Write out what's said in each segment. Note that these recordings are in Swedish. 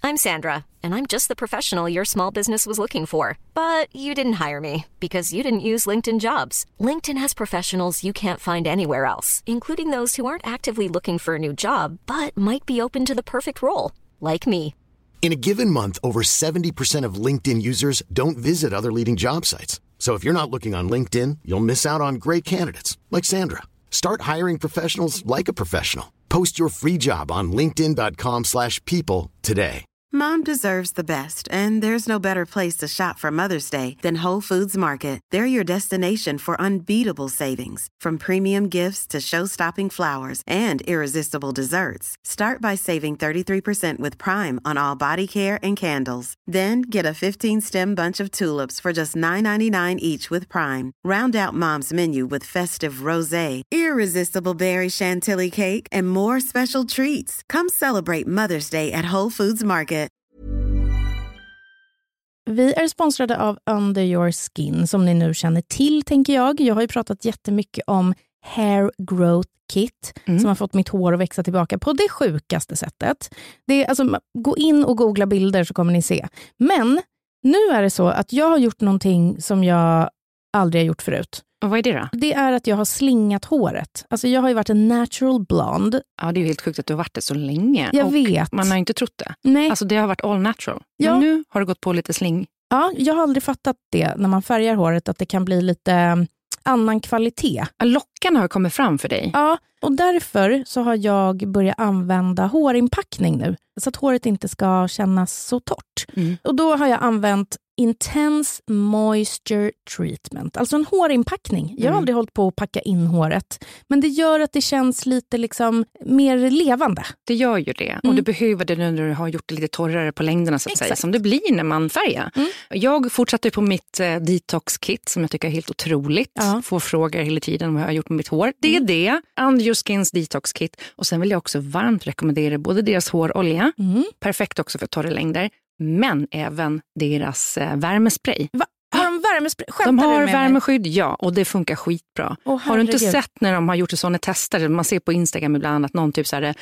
I'm Sandra, and I'm just the professional your small business was looking for. But you didn't hire me because you didn't use LinkedIn Jobs. LinkedIn has professionals you can't find anywhere else, including those who aren't actively looking for a new job, but might be open to the perfect role, like me. In a given month, over 70% of LinkedIn users don't visit other leading job sites. So if you're not looking on LinkedIn, you'll miss out on great candidates like Sandra. Start hiring professionals like a professional. Post your free job on linkedin.com/people today. Mom deserves the best, and there's no better place to shop for Mother's Day than Whole Foods Market. They're your destination for unbeatable savings, from premium gifts to show-stopping flowers and irresistible desserts. Start by saving 33% with Prime on all body care and candles. Then get a 15-stem bunch of tulips for just $9.99 each with Prime. Round out Mom's menu with festive rosé, irresistible berry chantilly cake, and more special treats. Come celebrate Mother's Day at Whole Foods Market. Vi är sponsrade av Under Your Skin, som ni nu känner till, tänker jag. Jag har ju pratat jättemycket om Hair Growth Kit som har fått mitt hår att växa tillbaka på det sjukaste sättet. Det är, alltså, gå in och googla bilder så kommer ni se. Men nu är det så att jag har gjort någonting som jag aldrig har gjort förut. Och vad är det då? Det är att jag har slingat håret. Alltså jag har ju varit en natural blonde. Ja, det är ju helt sjukt att du har varit det så länge. Jag och vet. Man har inte trott det. Nej. Alltså det har varit all natural. Ja. Men nu har det gått på lite sling. Ja, jag har aldrig fattat det när man färgar håret, att det kan bli lite annan kvalitet. Ja, lockarna har kommit fram för dig. Ja, och därför så har jag börjat använda hårinpackning nu. Så att håret inte ska kännas så torrt. Och då har jag använt Intense Moisture Treatment. Alltså en hårinpackning. Jag har aldrig hållit på att packa in håret. Men det gör att det känns lite liksom mer levande. Det gör ju det. Och du behöver det nu när du har gjort det lite torrare på längderna så att säga. Som det blir när man färgar. Jag fortsätter på mitt detox-kit som jag tycker är helt otroligt. Får frågor hela tiden om vad jag har gjort med mitt hår. Det är det. Under Your Skins detox-kit. Och sen vill jag också varmt rekommendera både deras hårolja. Perfekt också för torra längder. Men även deras värmespray. Har de värmespray? De har värmeskydd, ja. Och det funkar skitbra. Har du inte sett när de har gjort sådana tester? Man ser på Instagram ibland att någon typ så här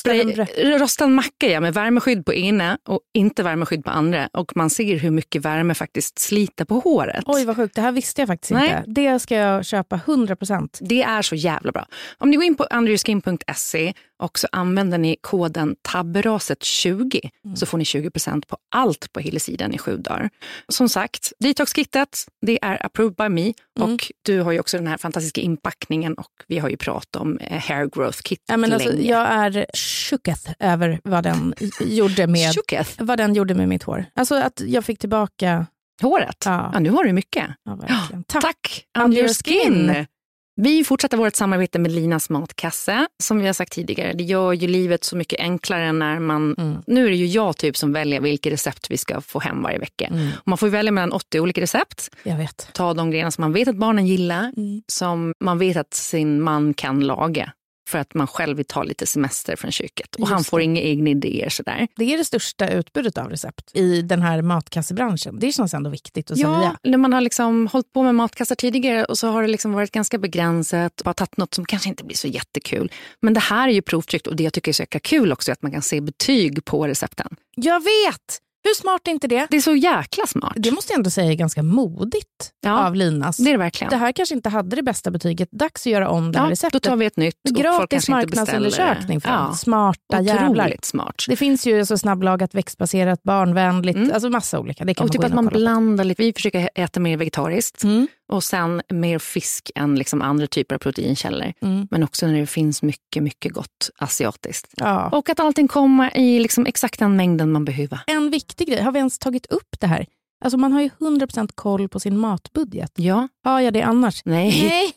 rostad macka, ja, med värmeskydd på ena och inte värmeskydd på andra. Och man ser hur mycket värme faktiskt sliter på håret. Oj, vad sjukt. Det här visste jag faktiskt inte. Det ska jag köpa 100%. Det är så jävla bra. Om ni går in på underyourskin.se och så använder ni koden tabberaset20 så får ni 20% på allt på hela sidan i 7 dagar. Som sagt, detox-kittet, det är approved by me. Och du har ju också den här fantastiska inpackningen och vi har ju pratat om hair growth kit länge. Alltså, jag är chockad över vad den gjorde med vad den gjorde med mitt hår. Alltså att jag fick tillbaka håret. Ja, nu har du mycket. Ja, verkligen. Tack Under Your Skin. Vi fortsätter vårt samarbete med Linas matkasse. Som vi har sagt tidigare, det gör ju livet så mycket enklare när man... Nu är det ju jag typ som väljer vilka recept vi ska få hem varje vecka. Man får välja mellan 80 olika recept. Jag vet. Ta de grejerna som man vet att barnen gillar. Som man vet att sin man kan laga. För att man själv vill ta lite semester från köket. Och han får inga egna idéer sådär. Det är det största utbudet av recept i den här matkassebranschen. Det känns ändå viktigt att säga. Ja, när man har liksom hållit på med matkassar tidigare och så har det liksom varit ganska begränsat. Bara tagit något som kanske inte blir så jättekul. Men det här är ju provtryckt och det jag tycker är så jäkla kul också. Att man kan se betyg på recepten. Jag vet! Hur smart är inte det? Det är så jäkla smart. Det måste jag ändå säga är ganska modigt av Linas. Det är det verkligen. Det här kanske inte hade det bästa betyget. Dags att göra om det här receptet. Då tar vi ett nytt. Gratis marknadsundersökning för smarta jävlar. Smart. Det finns ju så snabblagat, växtbaserat, barnvänligt. Alltså massa olika. Det kan och typ att man blandar lite. Vi försöker äta mer vegetariskt. Och sen mer fisk än liksom andra typer av proteinkällor. Men också när det finns mycket, mycket gott asiatiskt. Ja. Och att allting kommer i liksom exakt den mängden man behöver. En viktig grej, har vi ens tagit upp det här? Alltså man har ju 100% koll på sin matbudget. Ja. Har jag det annars? Nej.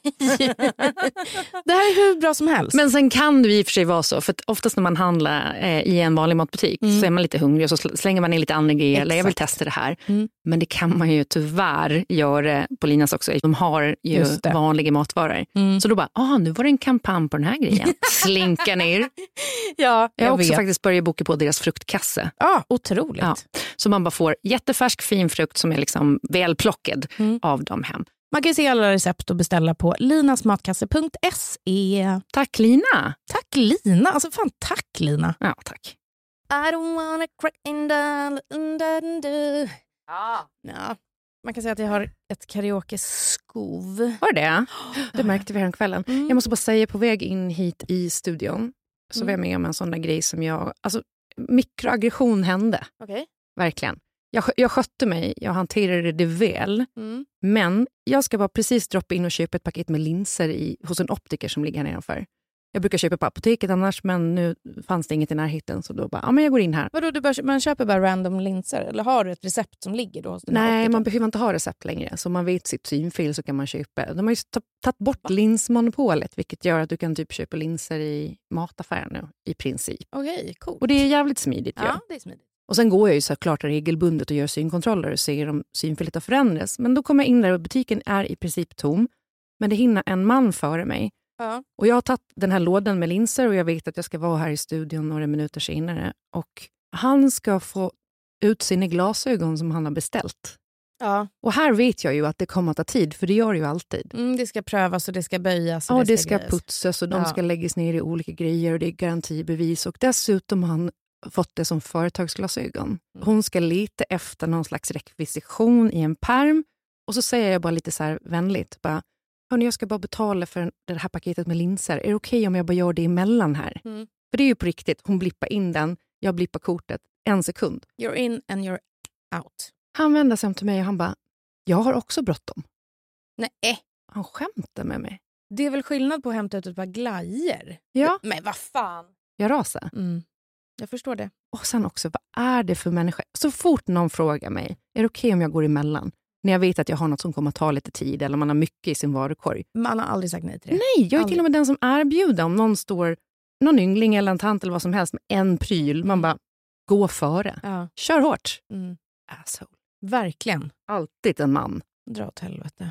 Det här är hur bra som helst. Men sen kan det i och för sig vara så. För att oftast när man handlar i en vanlig matbutik så är man lite hungrig och så slänger man in lite andra grejer. Eller jag vill testa det här. Men det kan man ju tyvärr göra på Linas också. De har ju vanliga matvaror. Så då bara, nu var det en kampanj på den här grejen. Slinka ner. Ja, jag har också faktiskt börjat boka på deras fruktkasse. Ja, otroligt. Ja. Så man bara får jättefärsk fin frukt som är liksom välplockad av dem hem. Man kan se alla recept och beställa på linasmatkasse.se. Tack Lina. Tack Lina. Alltså fan tack Lina. Ja, tack. I don't wanna cry in the... Ja. Man kan säga att jag har ett karaoke-skov. Var det? Det märkte vi här kvällen. Jag måste bara säga, på väg in hit i studion så var jag med om en sån där grej som mikroaggression hände. Okay. Verkligen. Jag skötte mig, jag hanterade det väl. Men jag ska bara precis droppa in och köpa ett paket med linser hos en optiker som ligger här nedanför. Jag brukar köpa på apoteket annars, men nu fanns det inget i närheten, så då bara, men jag går in här. Vadå, man köper bara random linser? Eller har du ett recept som ligger då hos den? Nej, man behöver inte ha recept längre. Så man vet sitt synfel så kan man köpa. De har ju tagit bort linsmonopolet, vilket gör att du kan typ köpa linser i mataffären nu, i princip. Okej, coolt. Och det är jävligt smidigt. Ja, det är smidigt. Och sen går jag ju såklart regelbundet och gör synkontroller och ser om synfelet har förändrats. Men då kommer jag in där och butiken är i princip tom. Men det hinner en man före mig. Ja. Och jag har tagit den här lådan med linser och jag vet att jag ska vara här i studion några minuter senare. Och han ska få ut sina glasögon som han har beställt. Ja. Och här vet jag ju att det kommer att ta tid, för det gör det ju alltid. Det ska prövas och det ska böjas. Och ja, det ska putsas och de ska läggas ner i olika grejer och det är garantibevis. Och dessutom har han fått det som företagsglasögon. Hon ska leta efter någon slags rekvisition i en perm. Och så säger jag bara lite så här vänligt, bara, hörni, jag ska bara betala för det här paketet med linser. Är det okej om jag bara gör det emellan här? För det är ju på riktigt. Hon blippar in den, jag blippar kortet. 1 sekund. You're in and you're out. Han vänder sig om till mig och han bara, jag har också bråttom. Nej. Han skämtar med mig. Det är väl skillnad på att hämta ut ett par glajer? Ja. Men vad fan? Jag rasar. Jag förstår det. Och sen också, vad är det för människa? Så fort någon frågar mig, är det okej om jag går emellan? När jag vet att jag har något som kommer att ta lite tid eller man har mycket i sin varukorg. Man har aldrig sagt nej till det. Nej, jag är till och med den som erbjuder om någon står, någon yngling eller en tant eller vad som helst med en pryl. Man bara, gå före. Ja. Kör hårt. Asshole. Verkligen. Alltid en man. Dra åt helvete.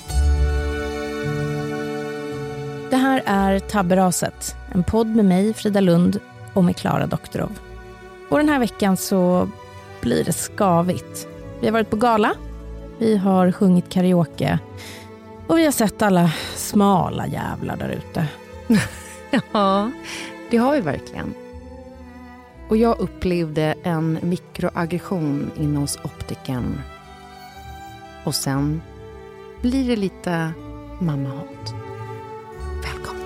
Det här är Tabberaset. En podd med mig, Frida Lund, och med Klara Doktorov. Och den här veckan så blir det skavigt. Vi har varit på gala. Vi har sjungit karaoke. Och vi har sett alla smala jävlar där ute. Ja, det har vi verkligen. Och jag upplevde en mikroaggression inne hos optiken. Och sen blir det lite mammahat. Välkommen.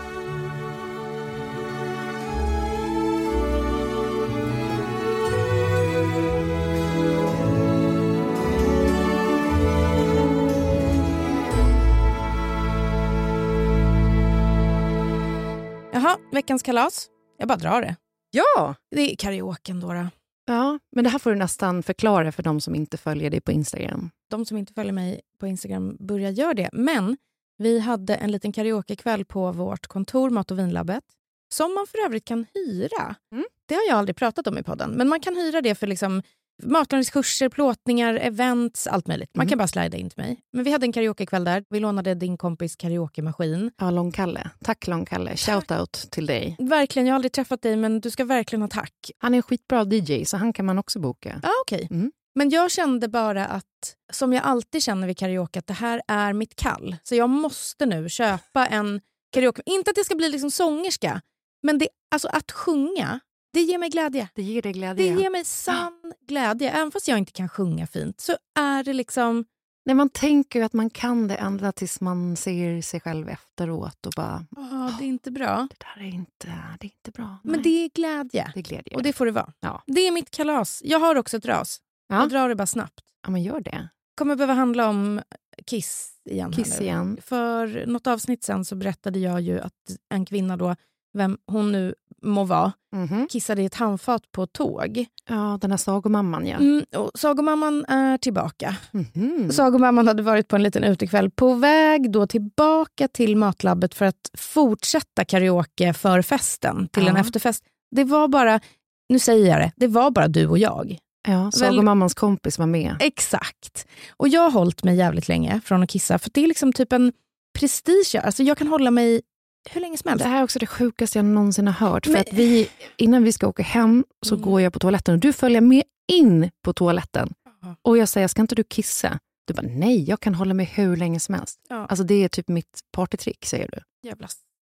Jaha, veckans kalas. Jag bara drar det. Ja! Det är karaoken då. Ja, men det här får du nästan förklara för de som inte följer dig på Instagram. De som inte följer mig på Instagram börjar göra det. Men vi hade en liten karaokekväll på vårt kontor, Mat- och vinlabbet. Som man för övrigt kan hyra. Det har jag aldrig pratat om i podden. Men man kan hyra det för liksom matlagningskurser, plåtningar, events, allt möjligt. Man kan bara slida in till mig. Men vi hade en karaokekväll där. Vi lånade din kompis karaokemaskin. Ja, Långkalle. Tack Långkalle. Shoutout till dig. Verkligen, jag har aldrig träffat dig men du ska verkligen ha tack. Han är en skitbra DJ så han kan man också boka. Ja, okej. Men jag kände bara att, som jag alltid känner vid karaoke, att det här är mitt kall. Så jag måste nu köpa en karaoke. Inte att det ska bli liksom sångerska, men det, alltså att sjunga, det ger mig glädje. Det ger dig glädje. Det ger mig sann glädje. Även fast jag inte kan sjunga fint så är det liksom... Nej, man tänker ju att man kan det ända tills man ser sig själv efteråt och bara... det är inte bra. Det där är inte bra. Nej. Men det är glädje. Det är glädje. Och det får det vara. Ja. Det är mitt kalas. Jag har också ett ras. Ja. Jag drar det bara snabbt. Ja, men gör det. Kommer behöva handla om Kiss igen. Kiss igen. För något avsnitt sen så berättade jag ju att en kvinna då, vem hon nu må vara, kissade i ett handfat på tåg. Ja, den här sagomamman, ja. Och sagomamman är tillbaka. Sagomamman hade varit på en liten utekväll på väg då tillbaka till matlabbet för att fortsätta karaoke för festen till en efterfest. Det var bara, nu säger jag det var bara du och jag. Ja, sagomammans kompis var med. Exakt. Och jag har hållit mig jävligt länge från att kissa för det är liksom typ en prestige. Alltså jag kan hålla mig hur länge som helst. Det här är också det sjukaste jag någonsin har hört. För att innan vi ska åka hem så går jag på toaletten och du följer med in på toaletten. Och jag säger, ska inte du kissa? Du bara, nej, jag kan hålla mig hur länge som helst. Alltså det är typ mitt partytrick, säger du. Jävla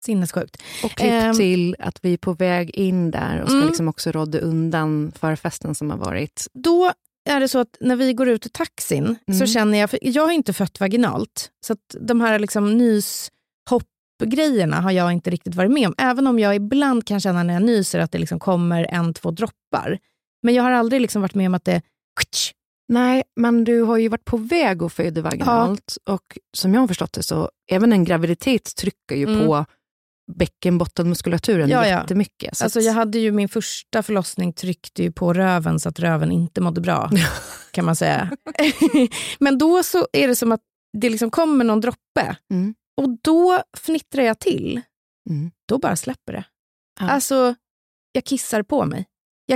Sinnessjukt. Och klipp till att vi är på väg in där och ska liksom också rodda undan förfesten som har varit. Då är det så att när vi går ut i taxin så känner jag, för jag har inte fött vaginalt, så att de här liksom nyshoppgrejerna har jag inte riktigt varit med om. Även om jag ibland kan känna när jag nyser att det liksom kommer 1-2 droppar. Men jag har aldrig liksom varit med om att det... Nej, men du har ju varit på väg att föda vaginalt. Ja. Och som jag har förstått det så, även en graviditet trycker ju på bäckenbottenmuskulaturen jättemycket. Så alltså jag hade ju min första förlossning tryckte ju på röven så att röven inte mådde bra, kan man säga. Men då så är det som att det liksom kommer någon droppe. Och då fnittrar jag till. Då bara släpper det. Ja. Alltså, jag kissar på mig. Jag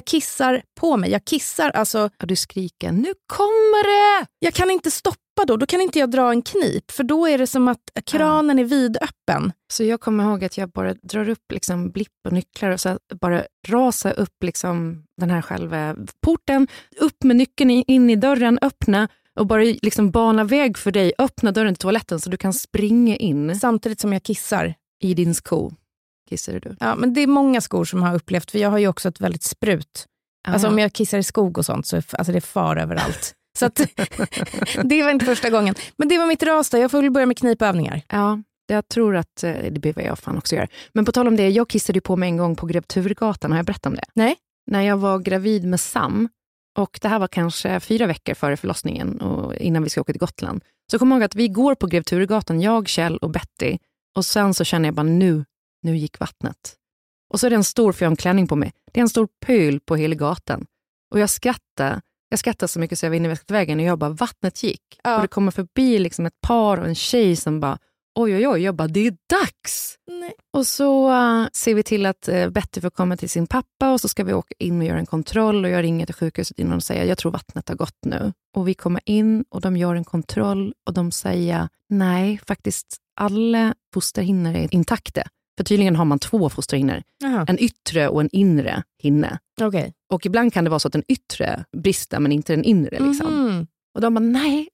kissar, alltså... Och du skriker, nu kommer det! Jag kan inte stoppa då kan inte jag dra en knip. För då är det som att kranen är vidöppen. Så jag kommer ihåg att jag bara drar upp liksom blipp och nycklar och så bara rasar upp liksom den här själva porten. Upp med nyckeln in i dörren, öppna och bara liksom bana väg för dig. Öppna dörren till toaletten så du kan springa in. Samtidigt som jag kissar. I din sko. Kissar du? Ja, men det är många skor som har upplevt, för jag har ju också ett väldigt sprut. Alltså om jag kissar i skog och sånt så alltså det är far överallt. Så att, det var inte första gången. Men det var mitt ras då. Jag får väl börja med knipövningar. Ja, jag tror att det behöver jag fan också göra. Men på tal om det, jag kissade ju på mig en gång på Grev Turegatan. Har jag berättat om det? Nej. När jag var gravid med Sam, och det här var kanske 4 veckor före förlossningen och innan vi ska åka till Gotland. Så kom jag ihåg att vi går på Grev Turegatan, jag, Kjell och Betty. Och sen så känner jag bara nu gick vattnet. Och så är det en stor, för jag har en klänning på mig. Det är en stor pöl på hela gatan. Och jag skrattar så mycket så jag var inne i vägen och jag bara, vattnet gick. Ja. Och det kommer förbi liksom ett par och en tjej som bara, oj, jag bara, det är dags. Nej. Och så ser vi till att Betty får komma till sin pappa och så ska vi åka in och göra en kontroll och jag ringer till sjukhuset innan och säger, jag tror vattnet har gått nu. Och vi kommer in och de gör en kontroll och de säger, nej, faktiskt alla fosterhinnor är intakta. För tydligen har man 2 fosterhinnor. En yttre och en inre hinne. Okay. Och ibland kan det vara så att den yttre brister men inte den inre. Liksom. Och de bara, nej,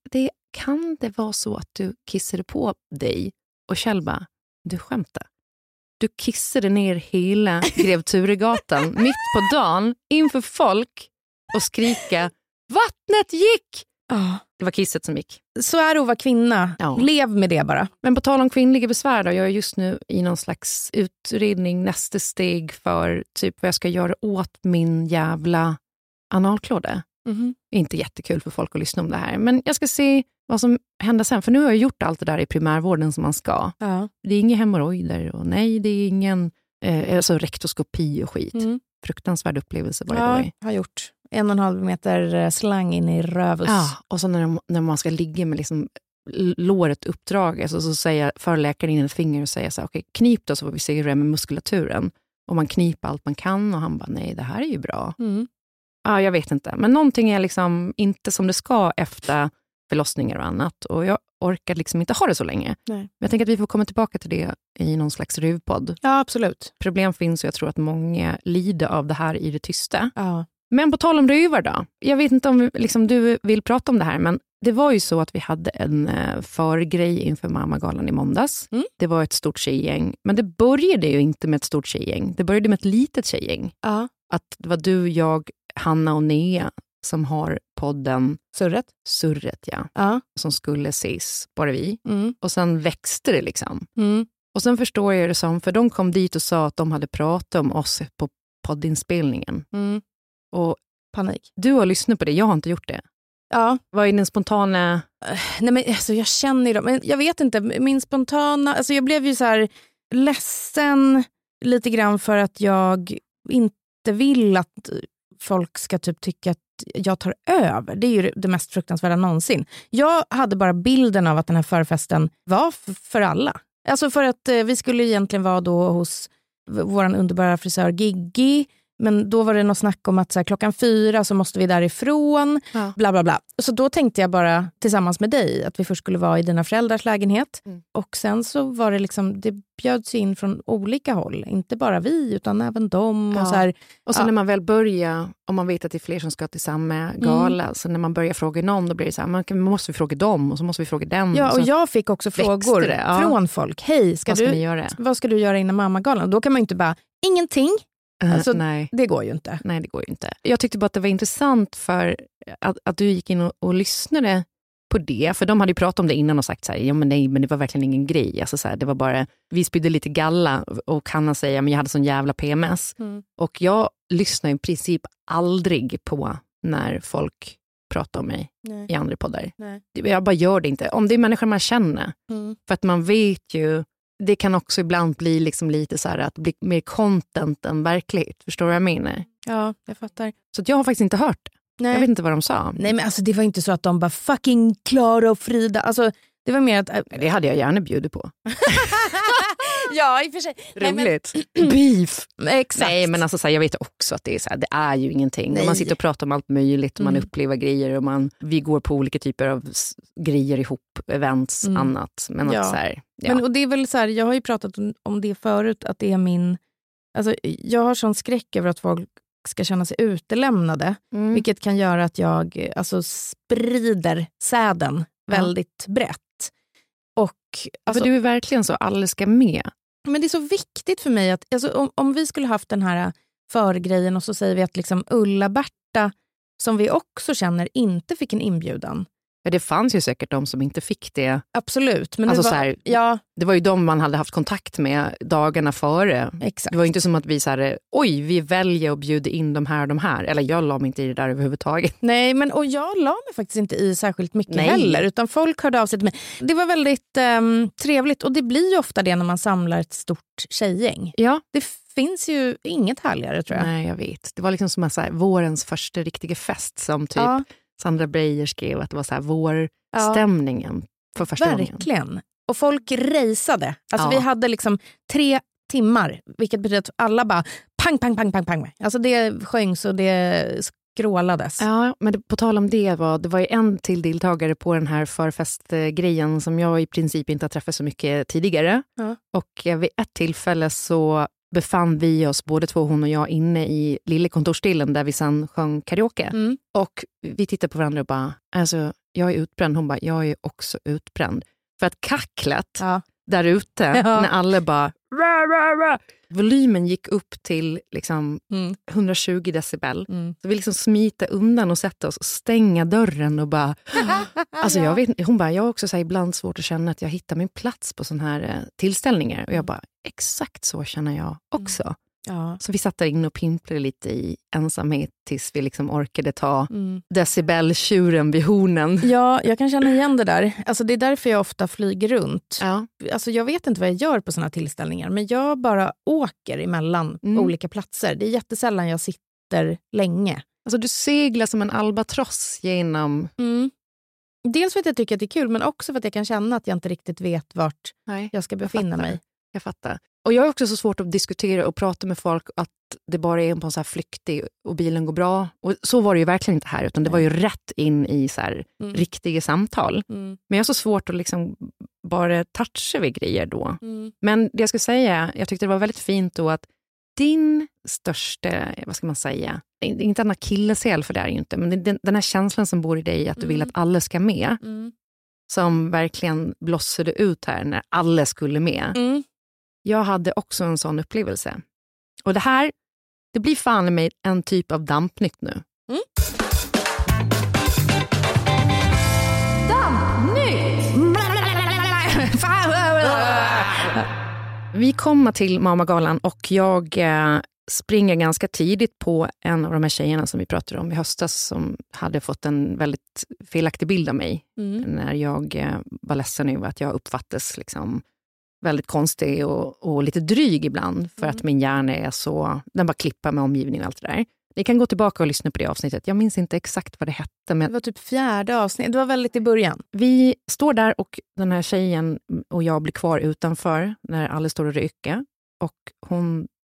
kan det vara så att du kissade på dig? Och Kjell bara, du skämtar. Du kissade ner hela Grev Turegatan mitt på dagen inför folk och skrika, vattnet gick! Det var kisset som gick. Så är det att vara kvinna. Ja. Lev med det bara. Men på tal om kvinnliga besvär då, jag är just nu i någon slags utredning, nästa steg för typ vad jag ska göra åt min jävla analklåda. Inte jättekul för folk att lyssna om det här. Men jag ska se vad som händer sen. För nu har jag gjort allt det där i primärvården som man ska. Ja. Det är inga hemorrojder och nej, det är ingen alltså rektoskopi och skit. Fruktansvärd upplevelse var det då. Jag har gjort 1,5 meter slang in i rövus. Ja, och så när man ska ligga med liksom låret uppdraget så säger förläkaren in ett finger och säger så här, okej, knip då så får vi se hur det är med muskulaturen. Och man kniper allt man kan och han bara, nej, det här är ju bra. Ja, jag vet inte. Men någonting är liksom inte som det ska efter förlossningar och annat. Och jag orkar liksom inte ha det så länge. Nej. Men jag tänker att vi får komma tillbaka till det i någon slags ruvpodd. Ja, absolut. Problem finns och jag tror att många lider av det här i det tysta. Ja. Men på tal om ruvar då. Jag vet inte om liksom, du vill prata om det här, men det var ju så att vi hade en förgrej inför Mammagalan i måndags. Det var ett stort tjejgäng. Men det började ju inte med ett stort tjejgäng. Det började med ett litet tjejgäng. Ja. Att det var du, jag, Hanna och Nea som har podden Surret, ja. Som skulle ses, bara vi. Och sen växte det liksom. Och sen förstår jag det som, för de kom dit och sa att de hade pratat om oss på poddinspelningen. Och panik. Du har lyssnat på det, jag har inte gjort det. Ja. Vad är den spontana... Nej men alltså jag känner ju dem, men jag vet inte, min spontana, alltså jag blev ju så här ledsen lite grann för att jag inte vill att folk ska typ tycka att jag tar över. Det är ju det mest fruktansvärda någonsin. Jag hade bara bilden av att den här förfesten var för alla. Alltså för att vi skulle egentligen vara då hos våran underbara frisör Giggi. Men då var det något snack om att så här, 4:00 så måste vi därifrån. Ja. Bla bla bla. Så då tänkte jag bara tillsammans med dig att vi först skulle vara i dina föräldrars lägenhet. Och sen så var det liksom, det bjöds in från olika håll. Inte bara vi utan även dem. Och, så här, och sen när man väl börjar, om man vet att det är fler som ska till samma gala. Så när man börjar fråga någon, då blir det så här, man måste vi fråga dem och så måste vi fråga den. Ja, och jag fick också frågor från folk. Hej, vad ska du göra innan mammagalan? Då kan man ju inte bara, ingenting. Alltså, nej. Det går ju inte. Nej, det går ju inte. Jag tyckte bara att det var intressant för att du gick in och lyssnade på det. För de hade ju pratat om det innan och sagt så här, ja men nej, men det var verkligen ingen grej. Alltså så här, det var bara, vi spydde lite galla och Hanna säger, men jag hade sån jävla PMS. Och jag lyssnar i princip aldrig på när folk pratar om mig i andra poddar. Nej. Jag bara gör det inte. Om det är människor man känner. För att man vet ju, det kan också ibland bli liksom lite så här att bli mer content än verklighet. Förstår du vad jag menar? Ja, jag fattar. Så att jag har faktiskt inte hört det. Nej. Jag vet inte vad de sa. Nej, men alltså det var inte så att de bara fucking Klara och Frida. Alltså det var mer att... Det hade jag gärna bjudit på. Ja, i och för sig. Roligt. Beef. Exakt. Nej, men alltså, så här, jag vet också att det är så här, det är ju ingenting. Nej. Man sitter och pratar om allt möjligt och man upplever grejer och vi går på olika typer av grejer ihop, events, annat. Men att, så här, Men, och det är väl så här, jag har ju pratat om det förut, att det är min... Alltså, jag har sån skräck över att folk ska känna sig utelämnade, vilket kan göra att jag sprider säden väldigt brett. Och, alltså, för du är verkligen så, alla ska med. Men det är så viktigt för mig att om vi skulle haft den här förgrejen och så säger vi att liksom Ulla-Berta, som vi också känner, inte fick en inbjudan. Ja, det fanns ju säkert de som inte fick det. Absolut. Men alltså, det var ju de man hade haft kontakt med dagarna före. Exakt. Det var ju inte som att vi så här, vi väljer att bjuda in de här. Eller jag la mig inte i det där överhuvudtaget. Nej, och jag la mig faktiskt inte i särskilt mycket heller. Utan folk hörde av sig till mig. Det var väldigt trevligt. Och det blir ju ofta det när man samlar ett stort tjejgäng. Ja. Det finns ju inget härligare, tror jag. Nej, jag vet. Det var liksom som så här, vårens första riktiga fest som typ... Ja. Sandra Breijer skrev att det var så här vårstämningen för första gången. Verkligen. Och folk rejsade. Alltså vi hade liksom 3 timmar, vilket betyder att alla bara pang, pang, pang, pang, pang. Alltså det sjöngs och det skrålades. Ja, men på tal om det var ju en till deltagare på den här förfestgrejen som jag i princip inte har träffat så mycket tidigare. Ja. Och vid ett tillfälle så befann vi oss, både två, hon och jag, inne i lilla kontorsstilen där vi sen sjöng karaoke. Och vi tittade på varandra och bara, alltså jag är utbränd. Hon bara, jag är också utbränd. För att kacklet där ute, när alla bara volymen gick upp till liksom 120 decibel. Så vi liksom smita undan och sätta oss och stänga dörren och bara alltså jag vet, hon bara, jag har också så här, ibland svårt att känna att jag hittar min plats på sån här tillställningar. Och jag bara, exakt så känner jag också. Ja. Så vi satt där inne och pimplade lite i ensamhet tills vi liksom orkade ta decibeltjuren vid hornen. Ja, jag kan känna igen det där. Alltså det är därför jag ofta flyger runt. Ja. Alltså jag vet inte vad jag gör på såna tillställningar, men jag bara åker emellan olika platser. Det är jättesällan jag sitter länge. Alltså du seglar som en albatross genom... Dels för att jag tycker att det är kul, men också för att jag kan känna att jag inte riktigt vet vart jag ska befinna mig. Jag fattar. Och jag har också så svårt att diskutera och prata med folk att det bara är på en så här flyktig och bilen går bra. Och så var det ju verkligen inte här, utan det var ju rätt in i så här riktiga samtal. Men jag har så svårt att liksom bara toucha vid grejer då. Men det jag ska säga, jag tyckte det var väldigt fint då att din största, vad ska man säga, inte en akilleshäl för det är ju inte, men den här känslan som bor i dig att du vill att alla ska med, som verkligen blossade ut här när alla skulle med. Jag hade också en sån upplevelse. Och det här, det blir fan i mig en typ av dampnytt nu. Dampnytt! Vi kommer till Mammagalan och jag springer ganska tidigt på en av de här tjejerna som vi pratade om i höstas som hade fått en väldigt felaktig bild av mig. När jag var ledsen över att jag uppfattas liksom väldigt konstig och lite dryg ibland för att min hjärna är så, den bara klippar med omgivningen och allt det där. Ni kan gå tillbaka och lyssna på det avsnittet. Jag minns inte exakt vad det hette. Men det var typ 4:e avsnitt. Det var väldigt i början. Vi står där och den här tjejen och jag blir kvar utanför när alla står och röker. Och hon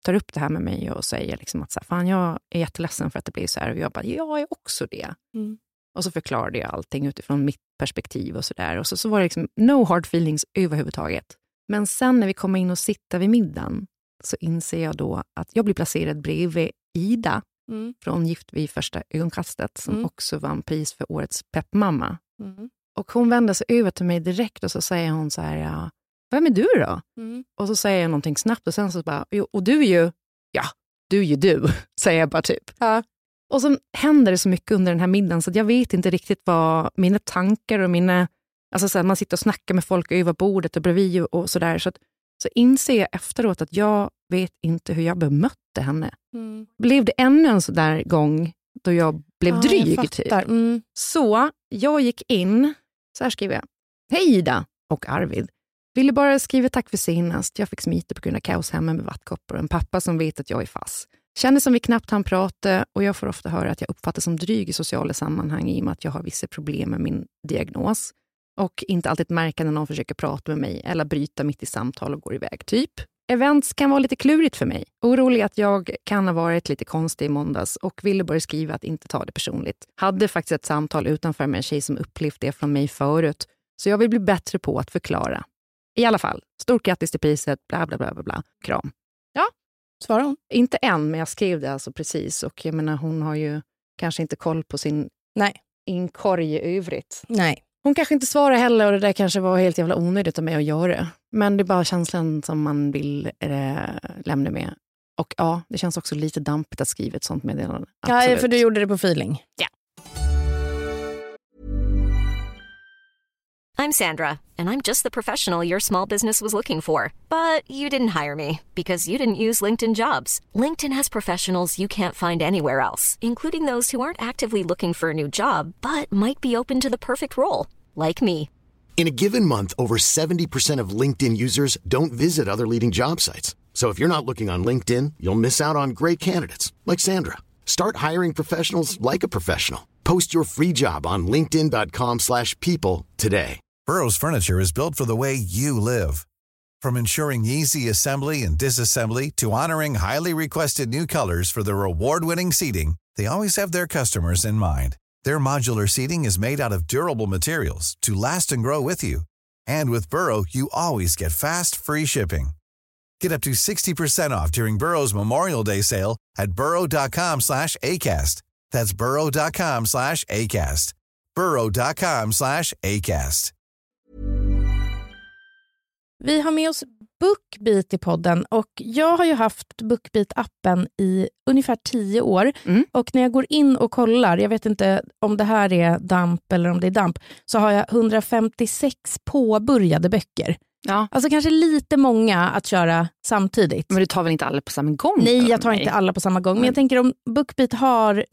tar upp det här med mig och säger liksom att så här, fan, jag är jätteledsen för att det blir så här. Och jag bara, jag är också det. Och så förklarade jag allting utifrån mitt perspektiv och sådär. Och så var det liksom no hard feelings överhuvudtaget. Men sen när vi kommer in och sitter vid middagen så inser jag då att jag blir placerad bredvid Ida från Gift vid första ögonkastet som också vann pris för årets peppmamma. Och hon vänder sig över till mig direkt och så säger hon så här, ja, vem är du då? Och så säger jag någonting snabbt och sen så bara, och du är ju, ja, du är ju du, säger jag bara typ. Ja. Och så händer det så mycket under den här middagen så att jag vet inte riktigt vad mina tankar och mina, alltså så här, man sitter och snackar med folk över bordet och bredvid och sådär. Så inser jag efteråt att jag vet inte hur jag bemötte henne. Blev det ännu en sån där gång då jag blev dryg typ. Så jag gick in, så här skriver jag. Hej Ida och Arvid. Ville bara skriva tack för senast. Jag fick smita på grund av kaos hemma med vattkoppor och en pappa som vet att jag är fast. Känner som vi knappt han prata och jag får ofta höra att jag uppfattas som dryg i sociala sammanhang i och med att jag har vissa problem med min diagnos. Och inte alltid märka när någon försöker prata med mig eller bryta mitt i samtal och går iväg typ. Events kan vara lite klurigt för mig. Orolig att jag kan ha varit lite konstig i måndags och ville bara skriva att inte ta det personligt. Hade faktiskt ett samtal utanför med en tjej som upplevt det från mig förut. Så jag vill bli bättre på att förklara. I alla fall, stort grattis till priset, bla bla bla bla bla. Kram. Ja, svarar hon. Inte än, men jag skrev det alltså precis. Och jag menar, hon har ju kanske inte koll på sin inkorg i övrigt. Nej. Hon kanske inte svarar heller och det där kanske var helt jävla onödigt av mig att göra. Men det är bara känslan som man vill lämna med. Och ja, det känns också lite dampigt att skriva ett sånt meddelande. Ja, för du gjorde det på feeling. Ja. I'm Sandra, and I'm just the professional your small business was looking for. But you didn't hire me because you didn't use LinkedIn Jobs. LinkedIn has professionals you can't find anywhere else, including those who aren't actively looking for a new job, but might be open to the perfect role, like me. In a given month, over 70% of LinkedIn users don't visit other leading job sites. So if you're not looking on LinkedIn, you'll miss out on great candidates like Sandra. Start hiring professionals like a professional. Post your free job on linkedin.com/people today. Burrow's furniture is built for the way you live. From ensuring easy assembly and disassembly to honoring highly requested new colors for their award-winning seating, they always have their customers in mind. Their modular seating is made out of durable materials to last and grow with you. And with Burrow, you always get fast, free shipping. Get up to 60% off during Burrow's Memorial Day sale at burrow.com/ACAST. That's burrow.com/ACAST. burrow.com/ACAST. Vi har med oss BookBeat i podden och jag har ju haft BookBeat-appen i ungefär 10 år. Och när jag går in och kollar, jag vet inte om det här är damp eller om det är damp, så har jag 156 påbörjade böcker. Ja. Alltså kanske lite många att köra samtidigt. Men du tar väl inte alla på samma gång? Nej, jag tar inte alla på samma gång. Men jag tänker om BookBeat har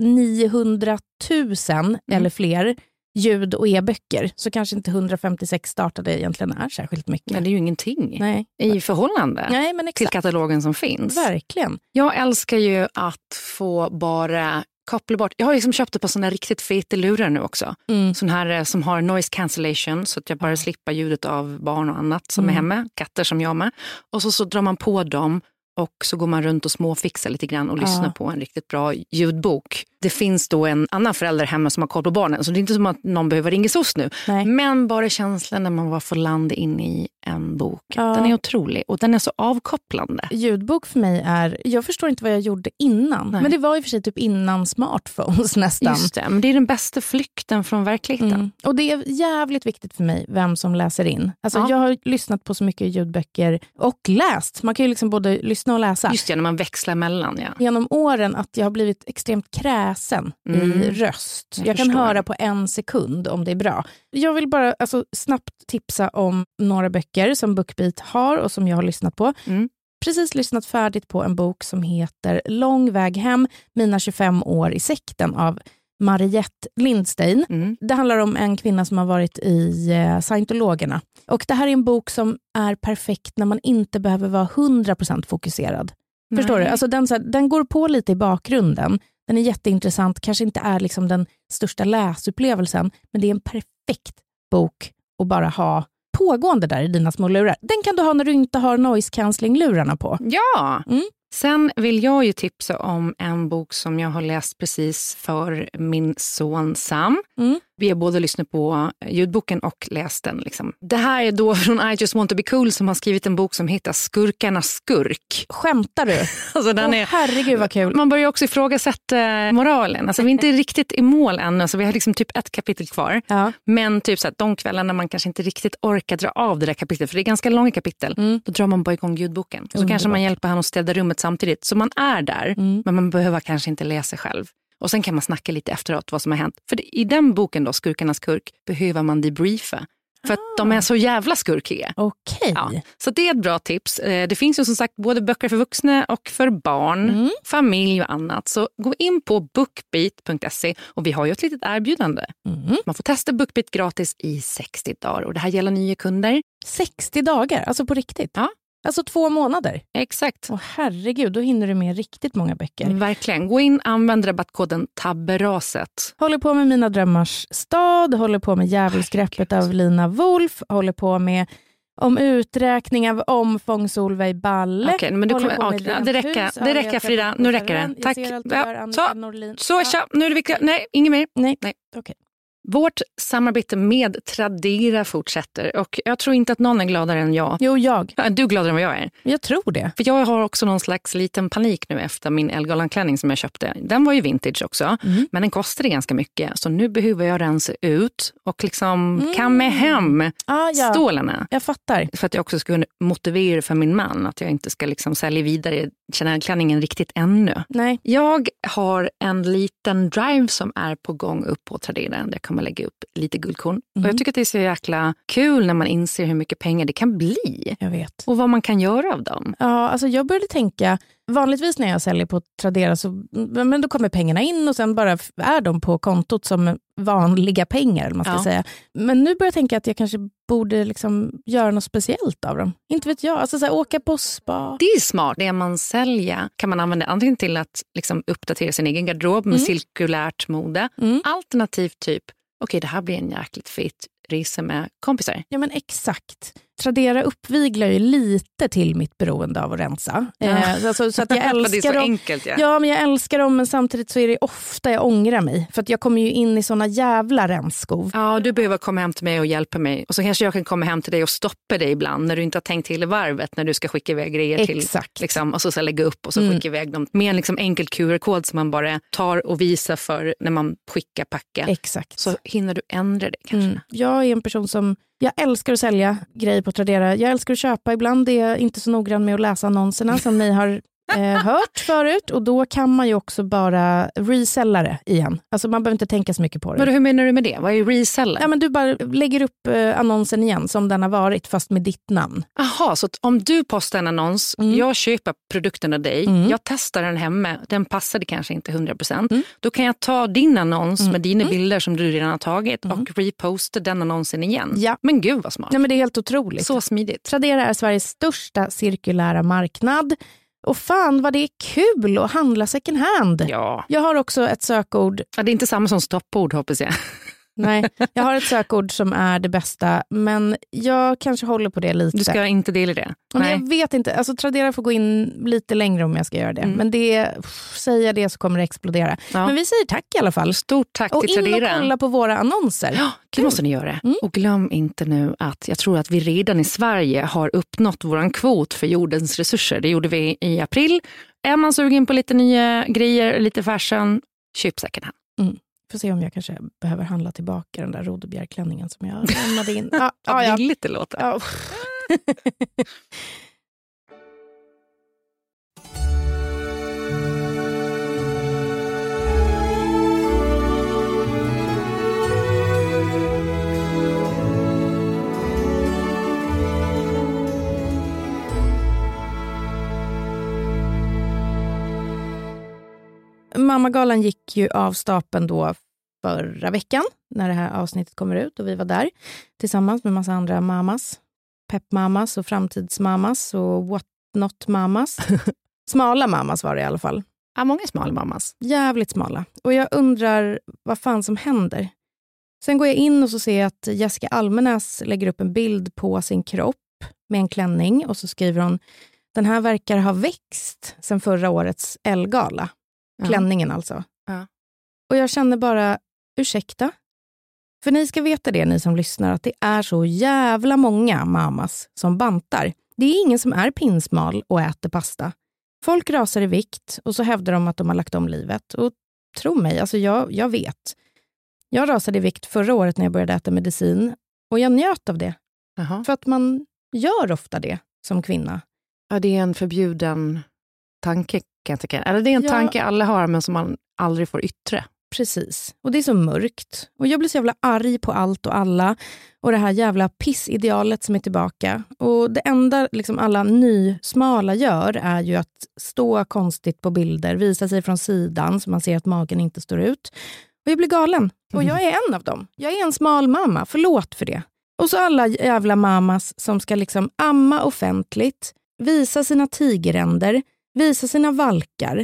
900 000 eller fler ljud- och e-böcker så kanske inte 156 startade egentligen är särskilt mycket. Men det är ju ingenting. Nej. I förhållande till katalogen som finns. Verkligen. Jag älskar ju att få bara koppla bort. Jag har liksom köpt ett par sådana riktigt feta lurar nu också. Sån här som har noise cancellation så att jag bara slipper ljudet av barn och annat som är hemma. Katter som jag med. Och så drar man på dem. Och så går man runt och småfixar lite grann och lyssnar på en riktigt bra ljudbok. Det finns då en annan förälder hemma som har koll på barnen. Så det är inte som att någon behöver ringa SOS nu. Nej. Men bara känslan när man var får land in i en bok. Den är otrolig och den är så avkopplande. Ljudbok för mig är, jag förstår inte vad jag gjorde innan. Nej. Men det var ju för sig typ innan smartphones nästan. Just det, men det är den bästa flykten från verkligheten. Och det är jävligt viktigt för mig vem som läser in. Alltså jag har lyssnat på så mycket ljudböcker och läst. Man kan ju liksom både lyssna och läsa. Just det, när man växlar mellan. Ja. Genom åren att jag har blivit extremt kräsen i röst. Jag kan höra på 1 sekund om det är bra. Jag vill bara snabbt tipsa om några böcker som BookBeat har och som jag har lyssnat på. Precis lyssnat färdigt på en bok som heter Lång väg hem, mina 25 år i sekten av Mariette Lindstein. Det handlar om en kvinna som har varit i scientologerna. Och det här är en bok som är perfekt när man inte behöver vara 100% fokuserad. Nej. Förstår du? Alltså den går på lite i bakgrunden. Den är jätteintressant. Kanske inte är liksom den största läsupplevelsen. Men det är en perfekt bok att bara ha pågående där i dina små lurar. Den kan du ha när du inte har noise cancelling-lurarna på. Ja, Sen vill jag ju tipsa om en bok som jag har läst precis för min son Sam. Vi har både lyssnat på ljudboken och läst den. Liksom. Det här är då från I Just Want To Be Cool som har skrivit en bok som heter Skurkarnas skurk. Skämtar du? Alltså, herregud vad kul. Man börjar också ifrågasätta moralen. Alltså, vi är inte riktigt i mål än. Alltså, vi har liksom typ ett kapitel kvar. Ja. Men typ så att de kvällarna man kanske inte riktigt orkar dra av det där kapitlet, för det är ganska långa kapitel, då drar man bara igång ljudboken. Så kanske man hjälper han att städa rummet samtidigt. Så man är där, men man behöver kanske inte läsa själv. Och sen kan man snacka lite efteråt vad som har hänt. För i den boken då, Skurkarnas skurk, behöver man debriefa. För att de är så jävla skurkiga. Okej. Ja, så det är ett bra tips. Det finns ju som sagt både böcker för vuxna och för barn, familj och annat. Så gå in på bookbeat.se och vi har ju ett litet erbjudande. Man får testa Bookbeat gratis i 60 dagar och det här gäller nya kunder. 60 dagar? Alltså på riktigt? Ja. Alltså 2 månader? Exakt. Herregud, då hinner du med riktigt många böcker. Verkligen. Gå in, använd rabattkoden tabberaset. Håller på med Mina drömmars stad, håller på med Djävulsgreppet av Lina Wolf, håller på med Om uträkning av omfång Solveig Balle. Okej, men det räcker Frida, nu räcker det. Tack. Nu är det viktigt. Nej, inget mer. Nej. Okej. Vårt samarbete med Tradera fortsätter och jag tror inte att någon är gladare än jag. Jo, jag. Du är gladare än vad jag är. Jag tror det. För jag har också någon slags liten panik nu efter min Elgalan-klänning som jag köpte. Den var ju vintage också, men den kostade ganska mycket. Så nu behöver jag rensa ut och liksom kamma hem stålarna. Jag fattar. För att jag också ska kunna motivera för min man att jag inte ska liksom sälja vidare Chanel-klänningen riktigt ännu. Nej. Jag har en liten drive som är på gång upp på Tradera. Där jag kommer lägga upp lite guldkorn. Och jag tycker att det är så jäkla kul när man inser hur mycket pengar det kan bli. Jag vet. Och vad man kan göra av dem. Ja, alltså jag började tänka, vanligtvis när jag säljer på Tradera så men då kommer pengarna in och sen bara är de på kontot som vanliga pengar, eller man ska säga. Men nu börjar jag tänka att jag kanske borde liksom göra något speciellt av dem. Inte vet jag, alltså så här, åka på spa. Det är smart. Det man säljer kan man använda antingen till att liksom uppdatera sin egen garderob med cirkulärt mode. Alternativt typ, okej, det här blir en jäkligt fit resa med kompisar. Ja, men exakt. Tradera uppviglar ju lite till mitt beroende av att rensa. Så att jag älskar det är så dem. Enkelt, ja, men jag älskar dem, men samtidigt så är det ofta jag ångrar mig. För att jag kommer ju in i såna jävla rensskov. Ja, du behöver komma hem till mig och hjälpa mig. Och så kanske jag kan komma hem till dig och stoppa dig ibland när du inte har tänkt till i varvet. När du ska skicka iväg grejer till. Liksom, och så lägga upp och så skicka iväg dem. Med en liksom enkel QR-kod som man bara tar och visar för när man skickar packa. Exakt. Så hinner du ändra det kanske. Jag är en person som, jag älskar att sälja grejer på Tradera. Jag älskar att köpa. Ibland är jag inte så noggrann med att läsa annonserna som ni har hört förut. Och då kan man ju också bara resella det igen. Alltså man behöver inte tänka så mycket på det. Men hur menar du med det? Vad är resella? Ja, men du bara lägger upp annonsen igen som den har varit, fast med ditt namn. Aha, så att om du postar en annons, jag köper produkten av dig, jag testar den hemma, den passade kanske inte 100%. Då kan jag ta din annons med dina bilder som du redan har tagit och reposta den annonsen igen. Ja. Men gud vad smart. Nej, men det är helt otroligt. Så smidigt. Tradera är Sveriges största cirkulära marknad. Och fan vad det är kul att handla second hand. Ja. Jag har också ett sökord. Ja, det är inte samma som stoppord, hoppas jag. Nej, jag har ett sökord som är det bästa. Men jag kanske håller på det lite. Du ska inte dela det? Nej. Jag vet inte. Alltså Tradera får gå in lite längre om jag ska göra det. Men säger det så kommer det explodera. Ja. Men vi säger tack i alla fall. Stort tack till Tradera. Och in och kolla på våra annonser. Ja, det måste ni göra. Och glöm inte nu att jag tror att vi redan i Sverige har uppnått våran kvot för jordens resurser. Det gjorde vi i april. Är man sugen på lite nya grejer, lite fashion, köp second hand. Får se om jag kanske behöver handla tillbaka den där rodebjärklänningen som jag lämnade in. Ja, billigt det låter. Ja. Mammagalan gick ju av stapeln då förra veckan när det här avsnittet kommer ut och vi var där tillsammans med massa andra mammas, peppmammas och framtidsmammas och what not mammas. Smala mammas var det i alla fall. Ja, många smala mammas. Jävligt smala. Och jag undrar vad fan som händer. Sen går jag in och så ser jag att Jessica Almenäs lägger upp en bild på sin kropp med en klänning och så skriver hon: den här verkar ha växt sedan förra årets Elgala. Klänningen alltså. Ja. Och jag känner bara, ursäkta? För ni ska veta det, ni som lyssnar, att det är så jävla många mamas som bantar. Det är ingen som är pinsmal och äter pasta. Folk rasar i vikt och så hävdar de att de har lagt om livet. Och tro mig, alltså jag vet. Jag rasade i vikt förra året när jag började äta medicin. Och jag njöt av det. Aha. För att man gör ofta det som kvinna. Ja, det är en förbjuden tanke, kan jag tycka. Eller det är en tanke alla har, men som man aldrig får yttre. Precis. Och det är så mörkt. Och jag blir så jävla arg på allt och alla. Och det här jävla pissidealet som är tillbaka. Och det enda liksom alla nysmala gör är ju att stå konstigt på bilder. Visa sig från sidan så man ser att magen inte står ut. Och jag blir galen. Och jag är en av dem. Jag är en smal mamma. Förlåt för det. Och så alla jävla mammas som ska liksom amma offentligt. Visa sina tigeränder. Visa sina valkar.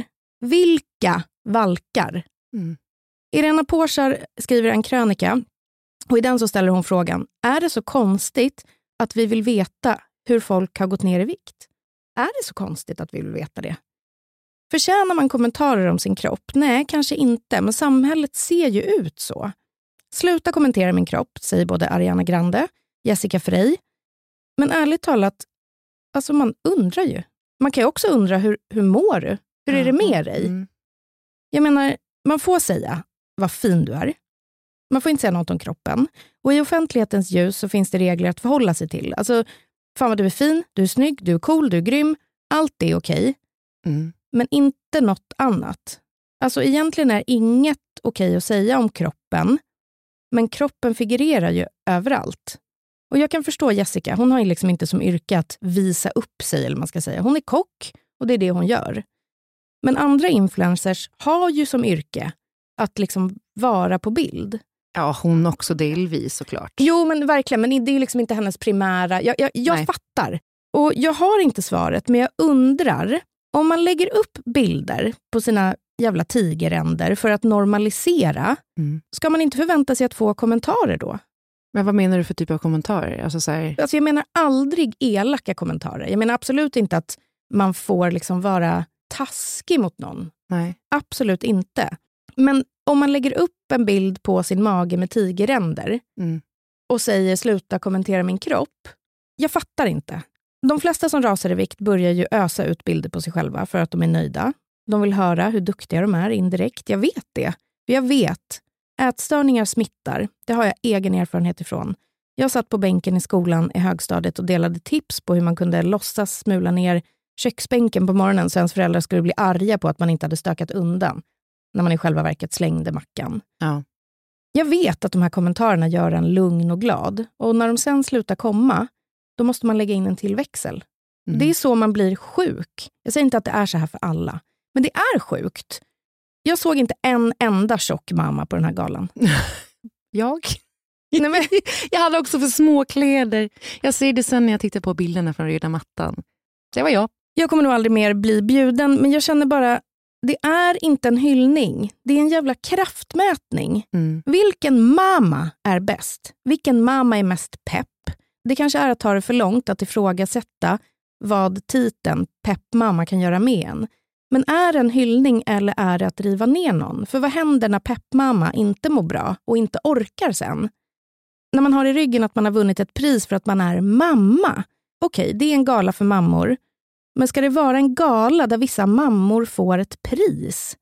Vilka valkar? Mm. Irena Porsar skriver en krönika och i den så ställer hon frågan: är det så konstigt att vi vill veta hur folk har gått ner i vikt? Är det så konstigt att vi vill veta det? Förtjänar man kommentarer om sin kropp? Nej, kanske inte, men samhället ser ju ut så. Sluta kommentera min kropp, säger både Ariana Grande, Jessica Frey. Men ärligt talat, alltså man undrar ju. Man kan ju också undra, hur mår du? Hur är det med dig? Mm. Jag menar, man får säga vad fin du är. Man får inte säga något om kroppen. Och i offentlighetens ljus så finns det regler att förhålla sig till. Alltså, fan vad du är fin, du är snygg, du är cool, du är grym. Allt är okej. Mm. Men inte något annat. Alltså egentligen är inget okej att säga om kroppen. Men kroppen figurerar ju överallt. Och jag kan förstå Jessica, hon har ju liksom inte som yrke att visa upp sig, eller man ska säga. Hon är kock och det är det hon gör. Men andra influencers har ju som yrke att liksom vara på bild. Ja, hon också delvis såklart. Jo, men verkligen. Men det är ju liksom inte hennes primära. Jag fattar. Och jag har inte svaret, men jag undrar om man lägger upp bilder på sina jävla tigeränder för att normalisera, ska man inte förvänta sig att få kommentarer då? Men vad menar du för typ av kommentarer? Alltså jag menar aldrig elaka kommentarer. Jag menar absolut inte att man får liksom vara taskig mot någon. Nej. Absolut inte. Men om man lägger upp en bild på sin mage med tigeränder och säger sluta kommentera min kropp, jag fattar inte. De flesta som rasar i vikt börjar ju ösa ut bilder på sig själva för att de är nöjda. De vill höra hur duktiga de är indirekt. Jag vet det. Jag vet. Ätstörningar smittar. Det har jag egen erfarenhet ifrån. Jag satt på bänken i skolan i högstadiet och delade tips på hur man kunde låtsas smula ner köksbänken på morgonen så ens föräldrar skulle bli arga på att man inte hade stökat undan när man i själva verket slängde mackan. Ja. Jag vet att de här kommentarerna gör en lugn och glad. Och när de sen slutar komma, då måste man lägga in en till växel. Det är så man blir sjuk. Jag säger inte att det är så här för alla. Men det är sjukt. Jag såg inte en enda tjock mamma på den här galan. Jag? Nej, men jag hade också för små kläder. Jag ser det sen när jag tittar på bilderna från röda mattan. Det var jag. Jag kommer nog aldrig mer bli bjuden, men jag känner bara, det är inte en hyllning. Det är en jävla kraftmätning. Vilken mamma är bäst? Vilken mamma är mest pepp? Det kanske är att ta det för långt att ifrågasätta vad titeln peppmamma kan göra med en. Men är det en hyllning eller är det att riva ner någon? För vad händer när peppmamma inte mår bra och inte orkar sen? När man har i ryggen att man har vunnit ett pris för att man är mamma. Okej, det är en gala för mammor. Men ska det vara en gala där vissa mammor får ett pris?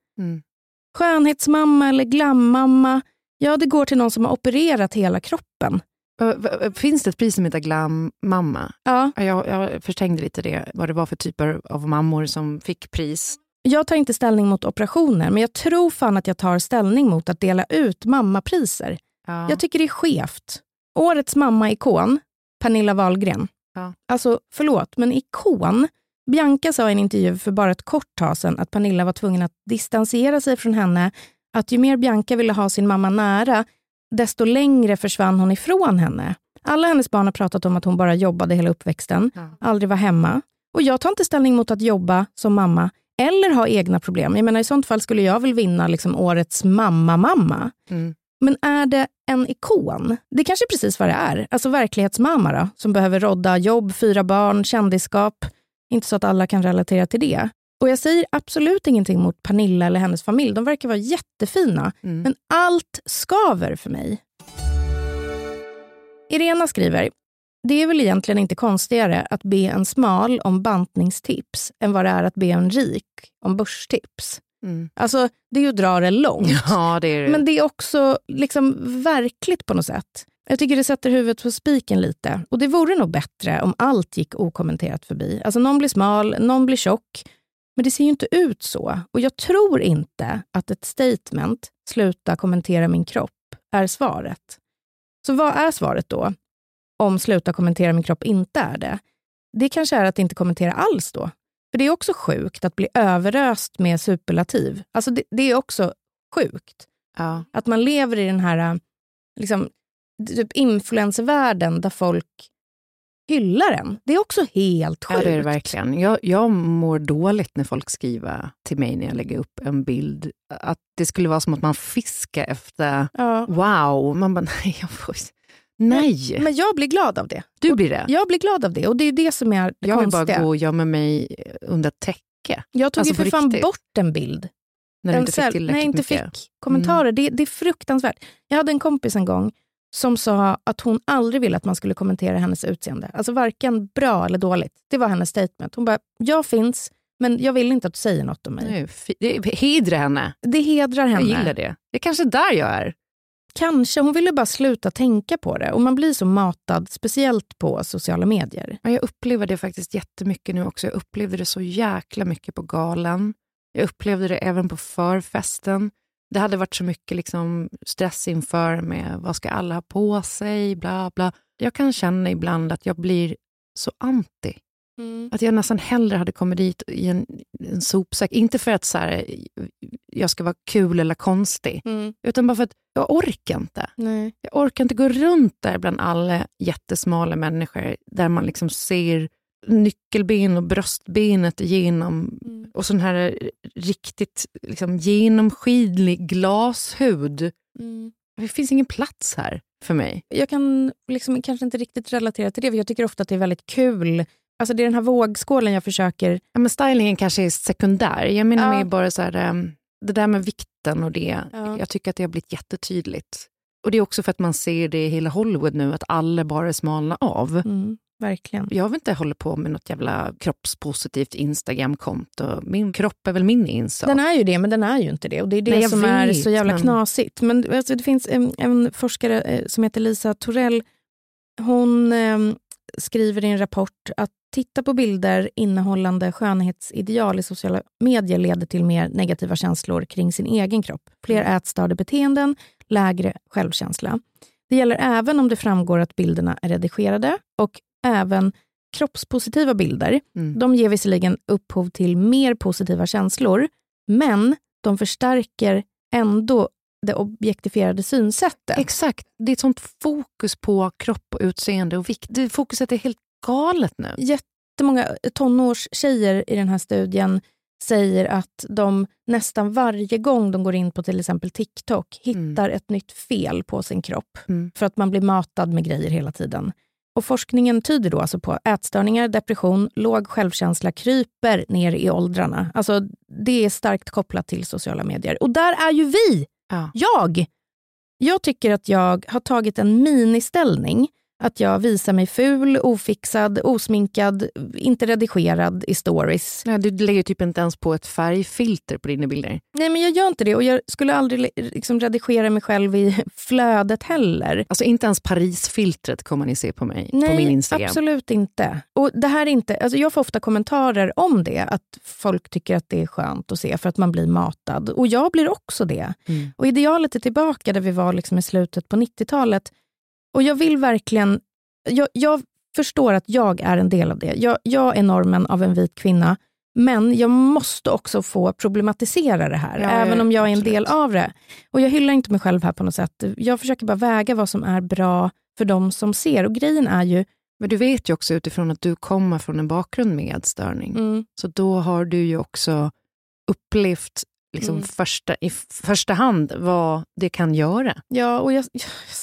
Skönhetsmamma eller glammamma? Ja, det går till någon som har opererat hela kroppen. Finns det ett pris som heter glammamma? Ja. Jag förstängde lite det, vad det var för typer av mammor som fick pris. Jag tar inte ställning mot operationer, men jag tror fan att jag tar ställning mot att dela ut mammapriser. Ja. Jag tycker det är skevt. Årets mamma-ikon, Pernilla Wahlgren. Ja. Alltså, förlåt, men ikon. Bianca sa i en intervju för bara ett kort tag sedan att Pernilla var tvungen att distansera sig från henne. Att ju mer Bianca ville ha sin mamma nära, desto längre försvann hon ifrån henne. Alla hennes barn har pratat om att hon bara jobbade hela uppväxten, aldrig var hemma. Och jag tar inte ställning mot att jobba som mamma eller ha egna problem. Jag menar, i sånt fall skulle jag väl vinna liksom årets mamma. Men är det en ikon? Det kanske är precis vad det är. Alltså verklighetsmamma då, som behöver rodda jobb, 4 barn, kändisskap. Inte så att alla kan relatera till det. Och jag säger absolut ingenting mot Pernilla eller hennes familj. De verkar vara jättefina. Men allt skaver för mig. Irena skriver: det är väl egentligen inte konstigare att be en smal om bantningstips än vad det är att be en rik om börstips. Alltså, det är ju att dra det långt. Ja, det är det. Men det är också liksom verkligt på något sätt. Jag tycker det sätter huvudet på spiken lite. Och det vore nog bättre om allt gick okommenterat förbi. Alltså någon blir smal, någon blir tjock. Men det ser ju inte ut så. Och jag tror inte att ett statement, sluta kommentera min kropp, är svaret. Så vad är svaret då? Om sluta kommentera min kropp inte är det. Det kanske är att inte kommentera alls då. För det är också sjukt att bli överöst med superlativ. Alltså det är också sjukt. Ja. Att man lever i den här liksom, typ influencervärlden där folk hyllar en. Det är också helt sjukt. Ja, det är det verkligen. Jag mår dåligt när folk skriver till mig när jag lägger upp en bild. Att det skulle vara som att man fiskar efter wow. Man bara, nej, jag får... Nej. Men jag blir glad av det. Du blir det? Jag blir glad av det. Och det är det som är det jag konstiga. Jag vill bara gå och gömma mig under täcke. Jag tog alltså ju för fan bort en bild. När du inte fick tillräckligt när jag inte fick kommentarer. Det är fruktansvärt. Jag hade en kompis en gång som sa att hon aldrig ville att man skulle kommentera hennes utseende. Alltså varken bra eller dåligt. Det var hennes statement. Hon bara, jag finns, men jag vill inte att du säger något om mig. Det hedrar henne. Det hedrar henne. Jag gillar det. Det är kanske där jag är. Kanske, hon ville bara sluta tänka på det. Och man blir så matad, speciellt på sociala medier. Ja, jag upplever det faktiskt jättemycket nu också. Jag upplevde det så jäkla mycket på galan. Jag upplevde det även på förfesten. Det hade varit så mycket liksom stress inför med vad ska alla ha på sig, bla bla. Jag kan känna ibland att jag blir så anti. Att jag nästan hellre hade kommit dit i en sopsäck. Inte för att så här, jag ska vara kul eller konstig. Utan bara för att jag orkar inte. Nej. Jag orkar inte gå runt där bland alla jättesmala människor. Där man liksom ser nyckelben och bröstbenet igenom. Och sån här riktigt liksom, genomskinlig glashud. Det finns ingen plats här för mig. Jag kan liksom kanske inte riktigt relatera till det. För jag tycker ofta att det är väldigt kul. Alltså det är den här vågskålen jag försöker... Ja, men stylingen kanske är sekundär. Jag menar med bara så här, det där med vikten och det. Ja. Jag tycker att det har blivit jättetydligt. Och det är också för att man ser det i hela Hollywood nu. Att alla bara smalnar av. Verkligen. Jag vill inte hålla på med något jävla kroppspositivt Instagram-konto. Min kropp är väl min insak. Den är ju det, men den är ju inte det. Och det är det som är så jävla knasigt. Men alltså, det finns en forskare som heter Lisa Torell. Hon skriver i en rapport att titta på bilder innehållande skönhetsideal i sociala medier leder till mer negativa känslor kring sin egen kropp. Fler ätstörda beteenden, lägre självkänsla. Det gäller även om det framgår att bilderna är redigerade och även kroppspositiva bilder. De ger visserligen upphov till mer positiva känslor, men de förstärker ändå det objektifierade synsättet. Exakt. Det är ett sånt fokus på kropp och utseende och vikt. Det fokuset är helt galet nu. Jättemånga tonårstjejer i den här studien säger att de nästan varje gång de går in på till exempel TikTok hittar ett nytt fel på sin kropp. För att man blir matad med grejer hela tiden. Och forskningen tyder då alltså på ätstörningar, depression, låg självkänsla kryper ner i åldrarna. Alltså det är starkt kopplat till sociala medier. Och där är ju vi! Ja. Jag tycker att jag har tagit en ministällning. Att jag visar mig ful, ofixad, osminkad, inte redigerad i stories. Nej, du lägger typ inte ens på ett färgfilter på dina bilder. Nej, men jag gör inte det. Och jag skulle aldrig liksom redigera mig själv i flödet heller. Alltså inte ens Paris-filtret kommer ni se på mig. Nej, på min Instagram. Nej, absolut inte. Och det här är inte... Alltså jag får ofta kommentarer om det. Att folk tycker att det är skönt att se för att man blir matad. Och jag blir också det. Och idealet är tillbaka där vi var liksom i slutet på 90-talet. Och jag vill verkligen, jag förstår att jag är en del av det. Jag är normen av en vit kvinna. Men jag måste också få problematisera det här. Även om jag är en del av det. Och jag hyllar inte mig själv här på något sätt. Jag försöker bara väga vad som är bra för de som ser. Och grejen är ju... Men du vet ju också utifrån att du kommer från en bakgrund med ätstörning. Så då har du ju också upplevt liksom i första hand vad det kan göra. Ja, och jag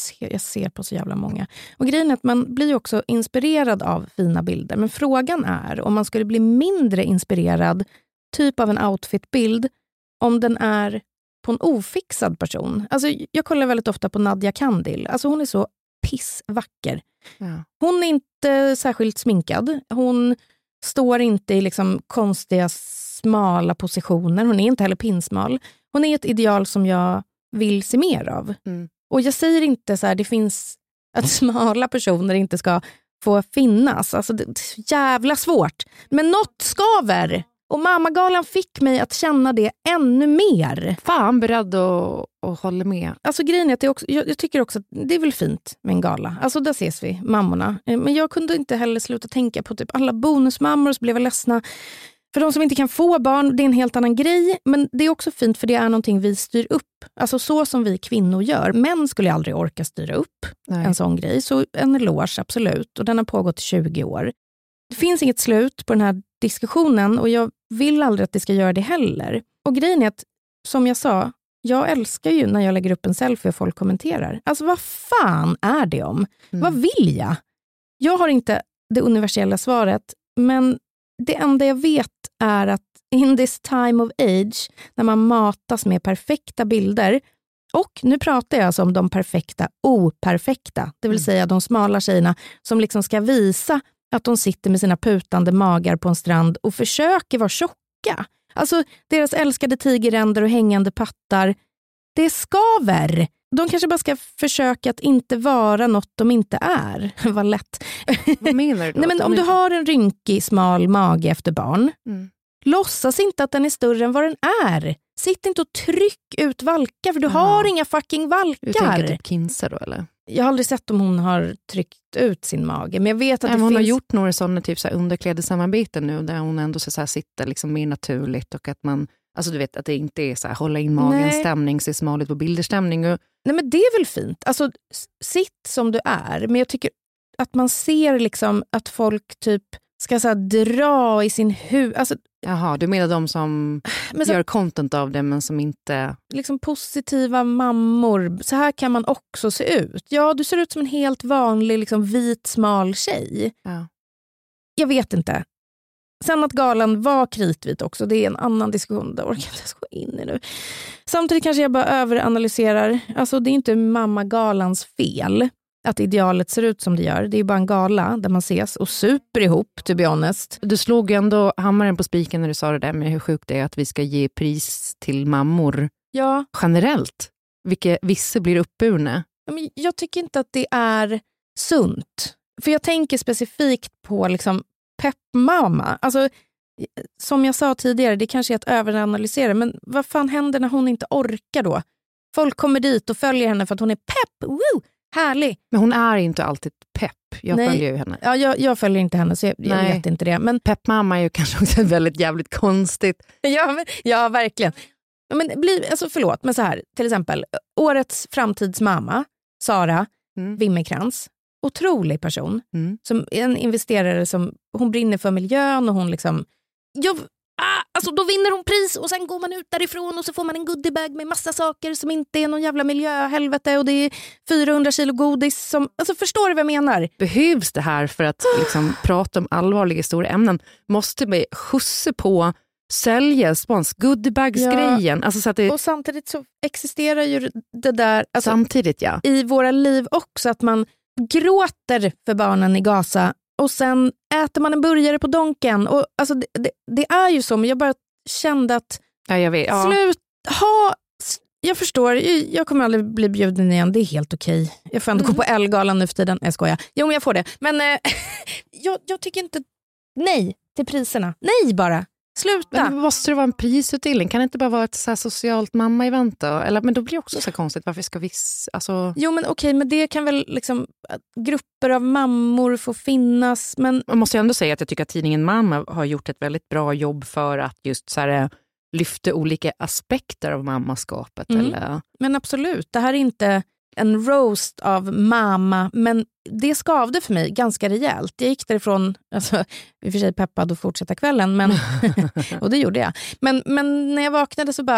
ser på så jävla många. Och grejen är att man blir också inspirerad av fina bilder. Men frågan är om man skulle bli mindre inspirerad typ av en outfitbild om den är på en ofixad person. Alltså, jag kollar väldigt ofta på Nadia Kandil. Alltså, hon är så pissvacker. Ja. Hon är inte särskilt sminkad. Hon står inte i liksom konstiga smala positioner. Hon är inte heller pinsmal. Hon är ett ideal som jag vill se mer av. Och jag säger inte så här, det finns att smala personer inte ska få finnas. Alltså, det är jävla svårt. Men något skaver. Och Mammagalan fick mig att känna det ännu mer. Fan, beredd att hålla med. Alltså grejen är att jag tycker också att det är väl fint med en gala. Alltså där ses vi, mammorna. Men jag kunde inte heller sluta tänka på typ alla bonusmammor, så blev jag ledsna. För de som inte kan få barn, det är en helt annan grej. Men det är också fint för det är någonting vi styr upp. Alltså så som vi kvinnor gör. Män skulle aldrig orka styra upp en sån grej. Så en eloge, absolut. Och den har pågått i 20 år. Det finns inget slut på den här diskussionen och jag vill aldrig att det ska göra det heller. Och grejen är att, som jag sa, jag älskar ju när jag lägger upp en selfie och folk kommenterar. Alltså vad fan är det om? Vad vill jag? Jag har inte det universella svaret, men det enda jag vet är att in this time of age, när man matas med perfekta bilder, och nu pratar jag alltså om de perfekta operfekta, det vill säga de smala tjejerna som liksom ska visa att de sitter med sina putande magar på en strand och försöker vara tjocka. Alltså deras älskade tigerränder och hängande pattar. Det skaver. De kanske bara ska försöka att inte vara något de inte är. Vad lätt. Vad menar du då? Nej, men om du har en rynkig, smal mage efter barn, låtsas inte att den är större än vad den är. Sitt inte och tryck ut valkar, för du har inga fucking valkar. Du tänker typ Kinsa då, eller? Jag har aldrig sett om hon har tryckt ut sin mage, men jag vet att hon har gjort några sådana typ så här underklädessamarbeten nu där hon ändå så här sitter liksom mer naturligt, och att man, alltså du vet att det inte är så här hålla in magen stämning, se smal ut på bilderstämning. Och... Nej, men det är väl fint. Alltså sitt som du är, men jag tycker att man ser liksom att folk typ ska så här dra i sin huvud. Alltså, jaha, du menar de som gör content av det men som inte... Liksom positiva mammor. Så här kan man också se ut. Ja, du ser ut som en helt vanlig liksom vit, smal tjej. Ja. Jag vet inte. Sen att galan var kritvit också, det är en annan diskussion. Det orkar jag inte gå in i nu. Samtidigt kanske jag bara överanalyserar. Alltså det är inte mammagalans fel att idealet ser ut som det gör. Det är ju bara en gala där man ses och super ihop, to be honest. Du slog ju ändå hammaren på spiken när du sa det där med hur sjukt det är att vi ska ge pris till mammor generellt. Vilka vissa blir uppburna. Men jag tycker inte att det är sunt. För jag tänker specifikt på liksom peppmamma. Alltså, som jag sa tidigare, det kanske är att överanalysera. Men vad fan händer när hon inte orkar då? Folk kommer dit och följer henne för att hon är pepp. Woo! Härlig. Men hon är inte alltid pepp. Jag följer ju henne. Ja, jag följer inte henne så jag vet inte det. Men peppmamma är ju kanske också väldigt jävligt konstigt. Ja, verkligen. Men förlåt, men så här. Till exempel, årets framtidsmamma, Sara Wimmerkrans. Otrolig person. Som en investerare som, hon brinner för miljön och hon liksom... då vinner hon pris och sen går man ut därifrån och så får man en goodiebag med massa saker som inte är någon jävla miljöhelvete och det är 400 kilo godis som... Alltså förstår du vad jag menar? Behövs det här för att liksom prata om allvarliga stora ämnen? Måste vi skjutsa på sälja spons goodiebags-grejen? Ja. Alltså så att det... Och samtidigt så existerar ju det där samtidigt, i våra liv också, att man gråter för barnen i Gaza och sen äter man en burgare på Donken. Och, alltså, det är ju så, men jag bara kände att jag vet. Jag förstår, jag kommer aldrig bli bjuden igen, det är helt okej. Jag får ändå gå på Elgalan nu för tiden. Jag skojar. Jo, men jag får det. Men jag tycker inte nej till priserna. Nej bara. Sluta. Men måste det vara en prisutdelning? Kan det inte bara vara ett så här socialt mamma-event då? Eller, men då blir det också så konstigt. Varför ska vi... Alltså... Jo, men okej, men det kan väl liksom... Grupper av mammor får finnas, men... Jag måste ju ändå säga att jag tycker att tidningen Mamma har gjort ett väldigt bra jobb för att just så här, lyfta olika aspekter av mammaskapet. Eller... Men absolut, det här är inte en roast av mamma, men det skavde för mig ganska rejält. Jag gick därifrån, alltså, i och för sig peppad att fortsätta kvällen, men och det gjorde jag. Men när jag vaknade så bara,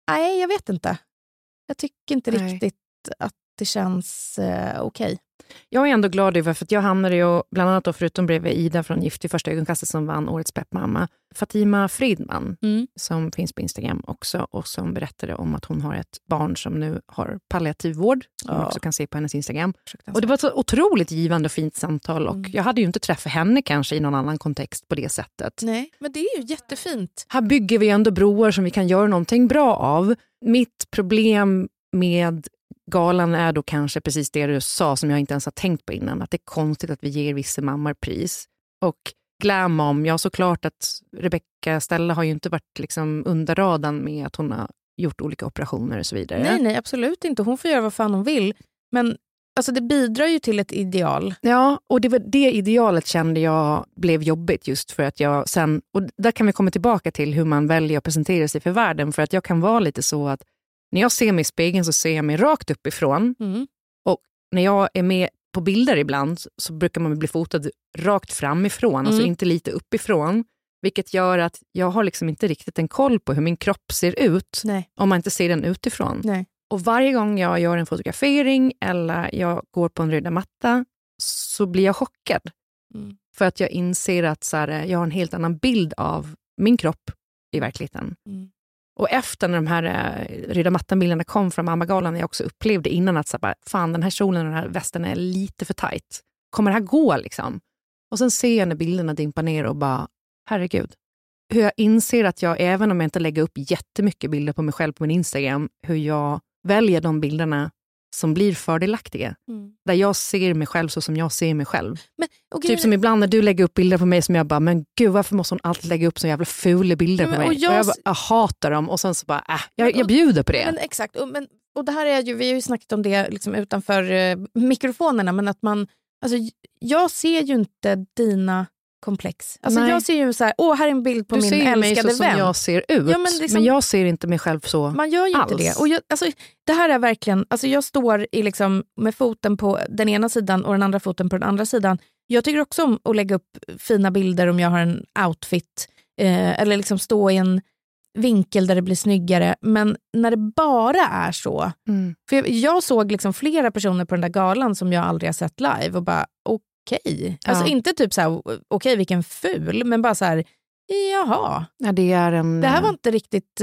Nej, jag vet inte. Jag tycker inte riktigt att det känns okej. Jag är ändå glad över, för att jag hamnade ju bland annat då, förutom bredvid Ida från Gift i första ögonkastet som vann årets peppmamma, Fatima Fridman som finns på Instagram också och som berättade om att hon har ett barn som nu har palliativ vård som man också kan se på hennes Instagram. Och det var ett så otroligt givande och fint samtal och jag hade ju inte träffat henne kanske i någon annan kontext på det sättet. Nej, men det är ju jättefint. Här bygger vi ändå broar som vi kan göra någonting bra av. Mitt problem med galan är då kanske precis det du sa som jag inte ens har tänkt på innan. Att det är konstigt att vi ger vissa mammor pris. Och Glamom, ja såklart att Rebecca Stella har ju inte varit liksom under radarn med att hon har gjort olika operationer och så vidare. Nej, absolut inte. Hon får göra vad fan hon vill. Men alltså, det bidrar ju till ett ideal. Ja, och det var det idealet kände jag blev jobbigt just för att jag sen, och där kan vi komma tillbaka till hur man väljer att presentera sig för världen. För att jag kan vara lite så att när jag ser mig i spegeln så ser jag mig rakt uppifrån. Och när jag är med på bilder ibland så brukar man bli fotad rakt framifrån. Alltså inte lite uppifrån. Vilket gör att jag har liksom inte riktigt en koll på hur min kropp ser ut. Nej. Om man inte ser den utifrån. Nej. Och varje gång jag gör en fotografering eller jag går på en röda matta så blir jag chockad. För att jag inser att så här, jag har en helt annan bild av min kropp i verkligheten. Och efter när de här röda mattan-bilderna kom från Mammagalan, jag också upplevde innan att så bara, fan, den här kjolen och den här västen är lite för tajt. Kommer det här gå liksom? Och sen ser jag när bilderna dimpar ner och bara, herregud. Hur jag inser att jag, även om jag inte lägger upp jättemycket bilder på mig själv på min Instagram, hur jag väljer de bilderna som blir fördelaktiga. Där jag ser mig själv så som jag ser mig själv. Men, typ som ibland när du lägger upp bilder på mig som jag bara, men gud, varför måste hon alltid lägga upp så jävla fula bilder på mig? Och jag hatar dem och sen så bara, jag bjuder på det. Men exakt, och det här är ju, vi har ju snackat om det liksom utanför mikrofonerna, men att man, alltså jag ser ju inte dina komplex. Alltså jag ser ju så här, här är en bild på min älskade vän. Du ser mig så som jag ser ut, men jag ser inte mig själv så. Man gör ju alls. inte det. Och det här är verkligen, alltså jag står i liksom med foten på den ena sidan och den andra foten på den andra sidan. Jag tycker också om att lägga upp fina bilder om jag har en outfit eller liksom stå i en vinkel där det blir snyggare, men när det bara är så. För jag såg liksom flera personer på den där galan som jag aldrig har sett live och bara okej. Alltså inte typ så här, okej, vilken ful, men bara så här, jaha. Ja, det här var inte riktigt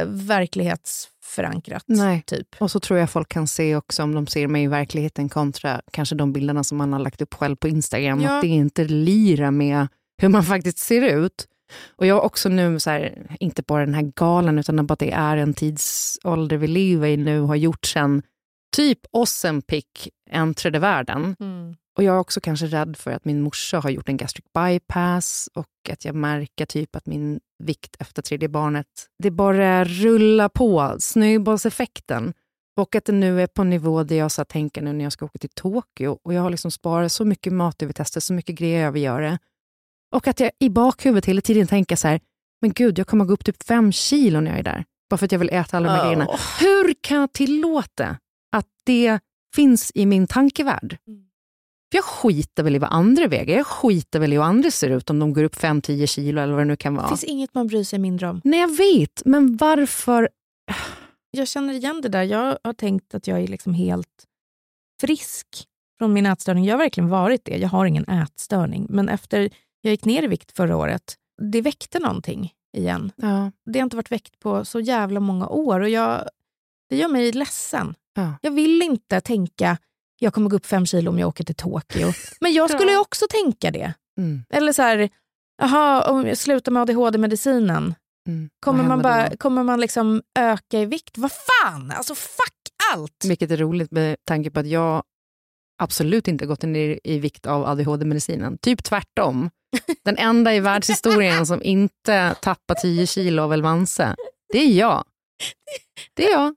verklighetsförankrat. Nej. Typ. Och så tror jag folk kan se också om de ser mig i verkligheten kontra kanske de bilderna som man har lagt upp själv på Instagram. Att det inte lirar med hur man faktiskt ser ut. Och jag också nu så här, inte bara den här galan utan bara att det är en tidsålder vi lever i nu, har gjort sen typ Ozempic äntrade världen. Och jag är också kanske rädd för att min morsa har gjort en gastric bypass och att jag märker typ att min vikt efter tredje barnet, det bara rullar på, snöbollseffekten. Och att det nu är på en nivå där jag så tänker nu när jag ska åka till Tokyo och jag har liksom sparat så mycket mat över testet, så mycket grejer jag vill göra. Och att jag i bakhuvudet hela tiden tänker så här, men gud, jag kommer gå upp typ 5 kilo när jag är där. Bara för att jag vill äta alla de här grejerna. Hur kan jag tillåta att det finns i min tankevärld? För jag skiter väl i vad andra väger. Jag skiter väl i hur andra ser ut om de går upp 5-10 kilo eller vad det nu kan vara. Det finns inget man bryr sig mindre om. Nej, jag vet. Men varför? Jag känner igen det där. Jag har tänkt att jag är liksom helt frisk från min ätstörning. Jag har verkligen varit det. Jag har ingen ätstörning. Men efter jag gick ner i vikt förra året, det väckte någonting igen. Ja. Det har inte varit väckt på så jävla många år. Och det gör mig ledsen. Ja. Jag vill inte tänka, jag kommer gå upp 5 kilo om jag åker till Tokyo. Men jag skulle ju också tänka det. Eller så här, om jag slutar med ADHD-medicinen. Kommer man liksom öka i vikt? Vad fan? Alltså fuck allt! Vilket är roligt med tanke på att jag absolut inte gått ner i vikt av ADHD-medicinen. Typ tvärtom. Den enda i världshistorien som inte tappar 10 kilo av Elvanse, det är jag. Det är jag.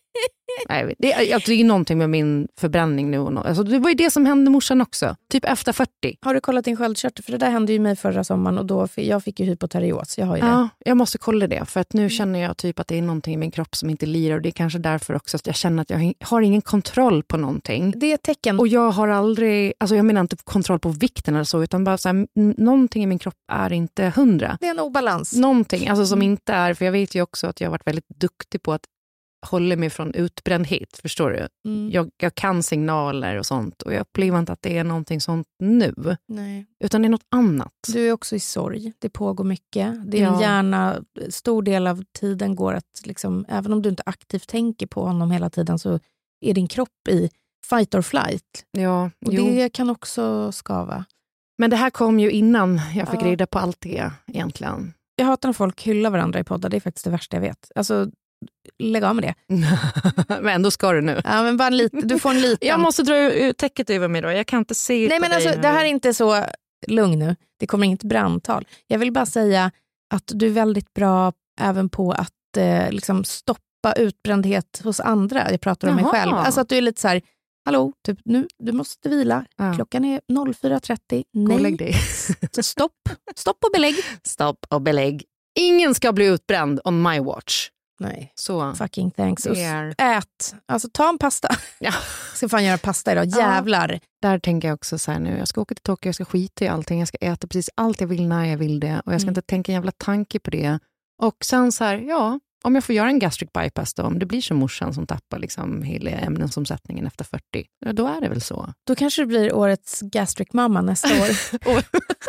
Nej, det är någonting med min förbränning nu. Alltså, det var ju det som hände morsan också. Typ efter 40. Har du kollat din sköldkörtel? För det där hände ju mig förra sommaren och då jag fick ju hypotyreos. Jag har ju det. Ja, jag måste kolla det. För att nu känner jag typ att det är någonting i min kropp som inte lirar. Och det är kanske därför också att jag känner att jag har ingen kontroll på någonting. Det är ett tecken. Och jag har aldrig, alltså jag menar inte kontroll på vikten eller så, utan bara så här, någonting i min kropp är inte 100. Det är en obalans. Någonting, alltså som inte är, för jag vet ju också att jag har varit väldigt duktig på att håller mig från utbrändhet, förstår du? Jag kan signaler och sånt och jag upplever inte att det är någonting sånt nu. Nej. Utan det är något annat. Du är också i sorg. Det pågår mycket. Din hjärna, stor del av tiden går att liksom, även om du inte aktivt tänker på honom hela tiden så är din kropp i fight or flight. Ja, och det kan också skava. Men det här kom ju innan jag fick reda på allt det egentligen. Jag hatar när folk hyllar varandra i poddar. Det är faktiskt det värsta jag vet. Alltså, lägg av med det. Men ändå ska du nu. Ja, men bara du får en liten. Jag måste dra ut täcket över mig då. Jag kan inte se. Nej, men alltså, det här är inte så lugn nu. Det kommer inget brandtal. Jag vill bara säga att du är väldigt bra även på att liksom stoppa utbrändhet hos andra. Jag pratar om mig själv. Alltså att du är lite så här, hallå, typ, nu, du måste vila. Ja. Klockan är 04.30. Nej. Lägg dig. Stopp och belägg. Stopp och belägg. Ingen ska bli utbränd on my watch. Nej, så fucking thanks. Ät, alltså ta en pasta. Ja. Jag ska fan göra pasta idag, jävlar. Där tänker jag också så här nu, jag ska åka till Tokyo, jag ska skita i allting. Jag ska äta precis allt jag vill när jag vill det. Och jag ska inte tänka en jävla tanke på det. Och sen så här, om jag får göra en gastric bypass då, om det blir som morsan som tappar liksom hela ämnesomsättningen efter 40, då är det väl så. Då kanske det blir årets gastric mamma nästa år.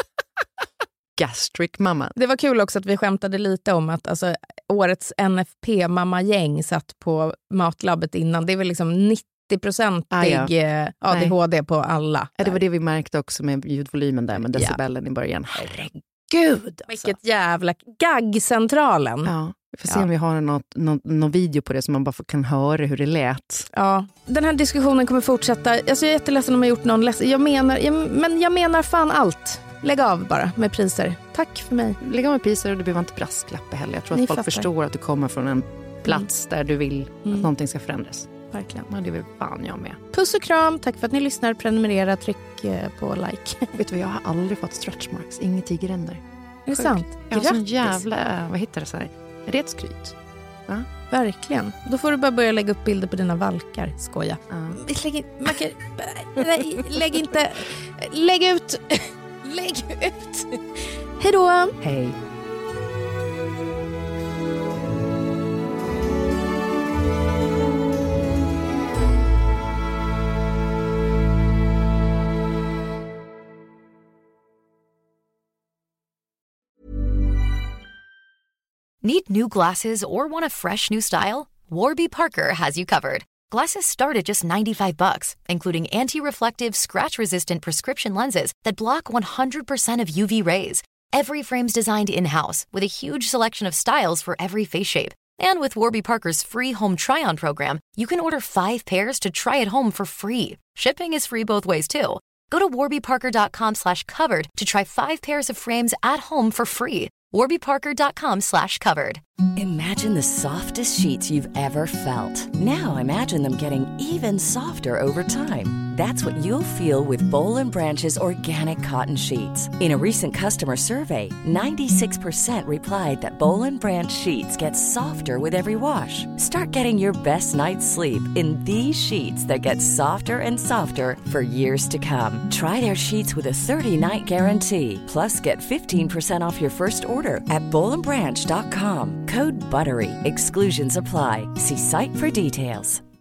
Gastric mamma. Det var kul också att vi skämtade lite om att alltså, årets NFP-mamma-gäng satt på matlabbet innan. Det är väl liksom 90% ADHD på alla. Ja, det var det vi märkte också med ljudvolymen där med decibellen i början. Herregud! Vilket jävla gaggcentralen. Ja. Vi får se om vi har någon video på det så man bara kan höra hur det lät. Ja, den här diskussionen kommer fortsätta. Alltså, jag är jätteledsen om jag gjort någon ledsen. Jag menar fan allt. Lägg av bara med priser. Tack för mig. Lägg av med priser och du behöver inte brasklappa heller. Jag tror att folk förstår att du kommer från en plats där du vill att någonting ska förändras. Verkligen. Ja, det vill fan jag med. Puss och kram. Tack för att ni lyssnar. Prenumerera, tryck på like. Vet du vad, jag har aldrig fått stretch marks. Inget tigeränder. Är det sant? Jag har sån jävla, vad heter det så här? Är det ett skryt? Ja. Verkligen. Då får du bara börja lägga upp bilder på dina valkar. Skoja. Lägg inte. Lägg ut. Lägg ut. Hej då. Hej. Need new glasses or want a fresh new style? Warby Parker has you covered. Glasses start at just $95, including anti-reflective, scratch-resistant prescription lenses that block 100% of UV rays. Every frame's designed in-house with a huge selection of styles for every face shape. And with Warby Parker's free home try-on program, you can order 5 pairs to try at home for free. Shipping is free both ways, too. Go to warbyparker.com/covered to try 5 pairs of frames at home for free. warbyparker.com/covered. Imagine the softest sheets you've ever felt. Now imagine them getting even softer over time. That's what you'll feel with Boll & Branch's organic cotton sheets. In a recent customer survey, 96% replied that Boll & Branch sheets get softer with every wash. Start getting your best night's sleep in these sheets that get softer and softer for years to come. Try their sheets with a 30-night guarantee. Plus, get 15% off your first order at bollandbranch.com. Code BUTTERY. Exclusions apply. See site for details.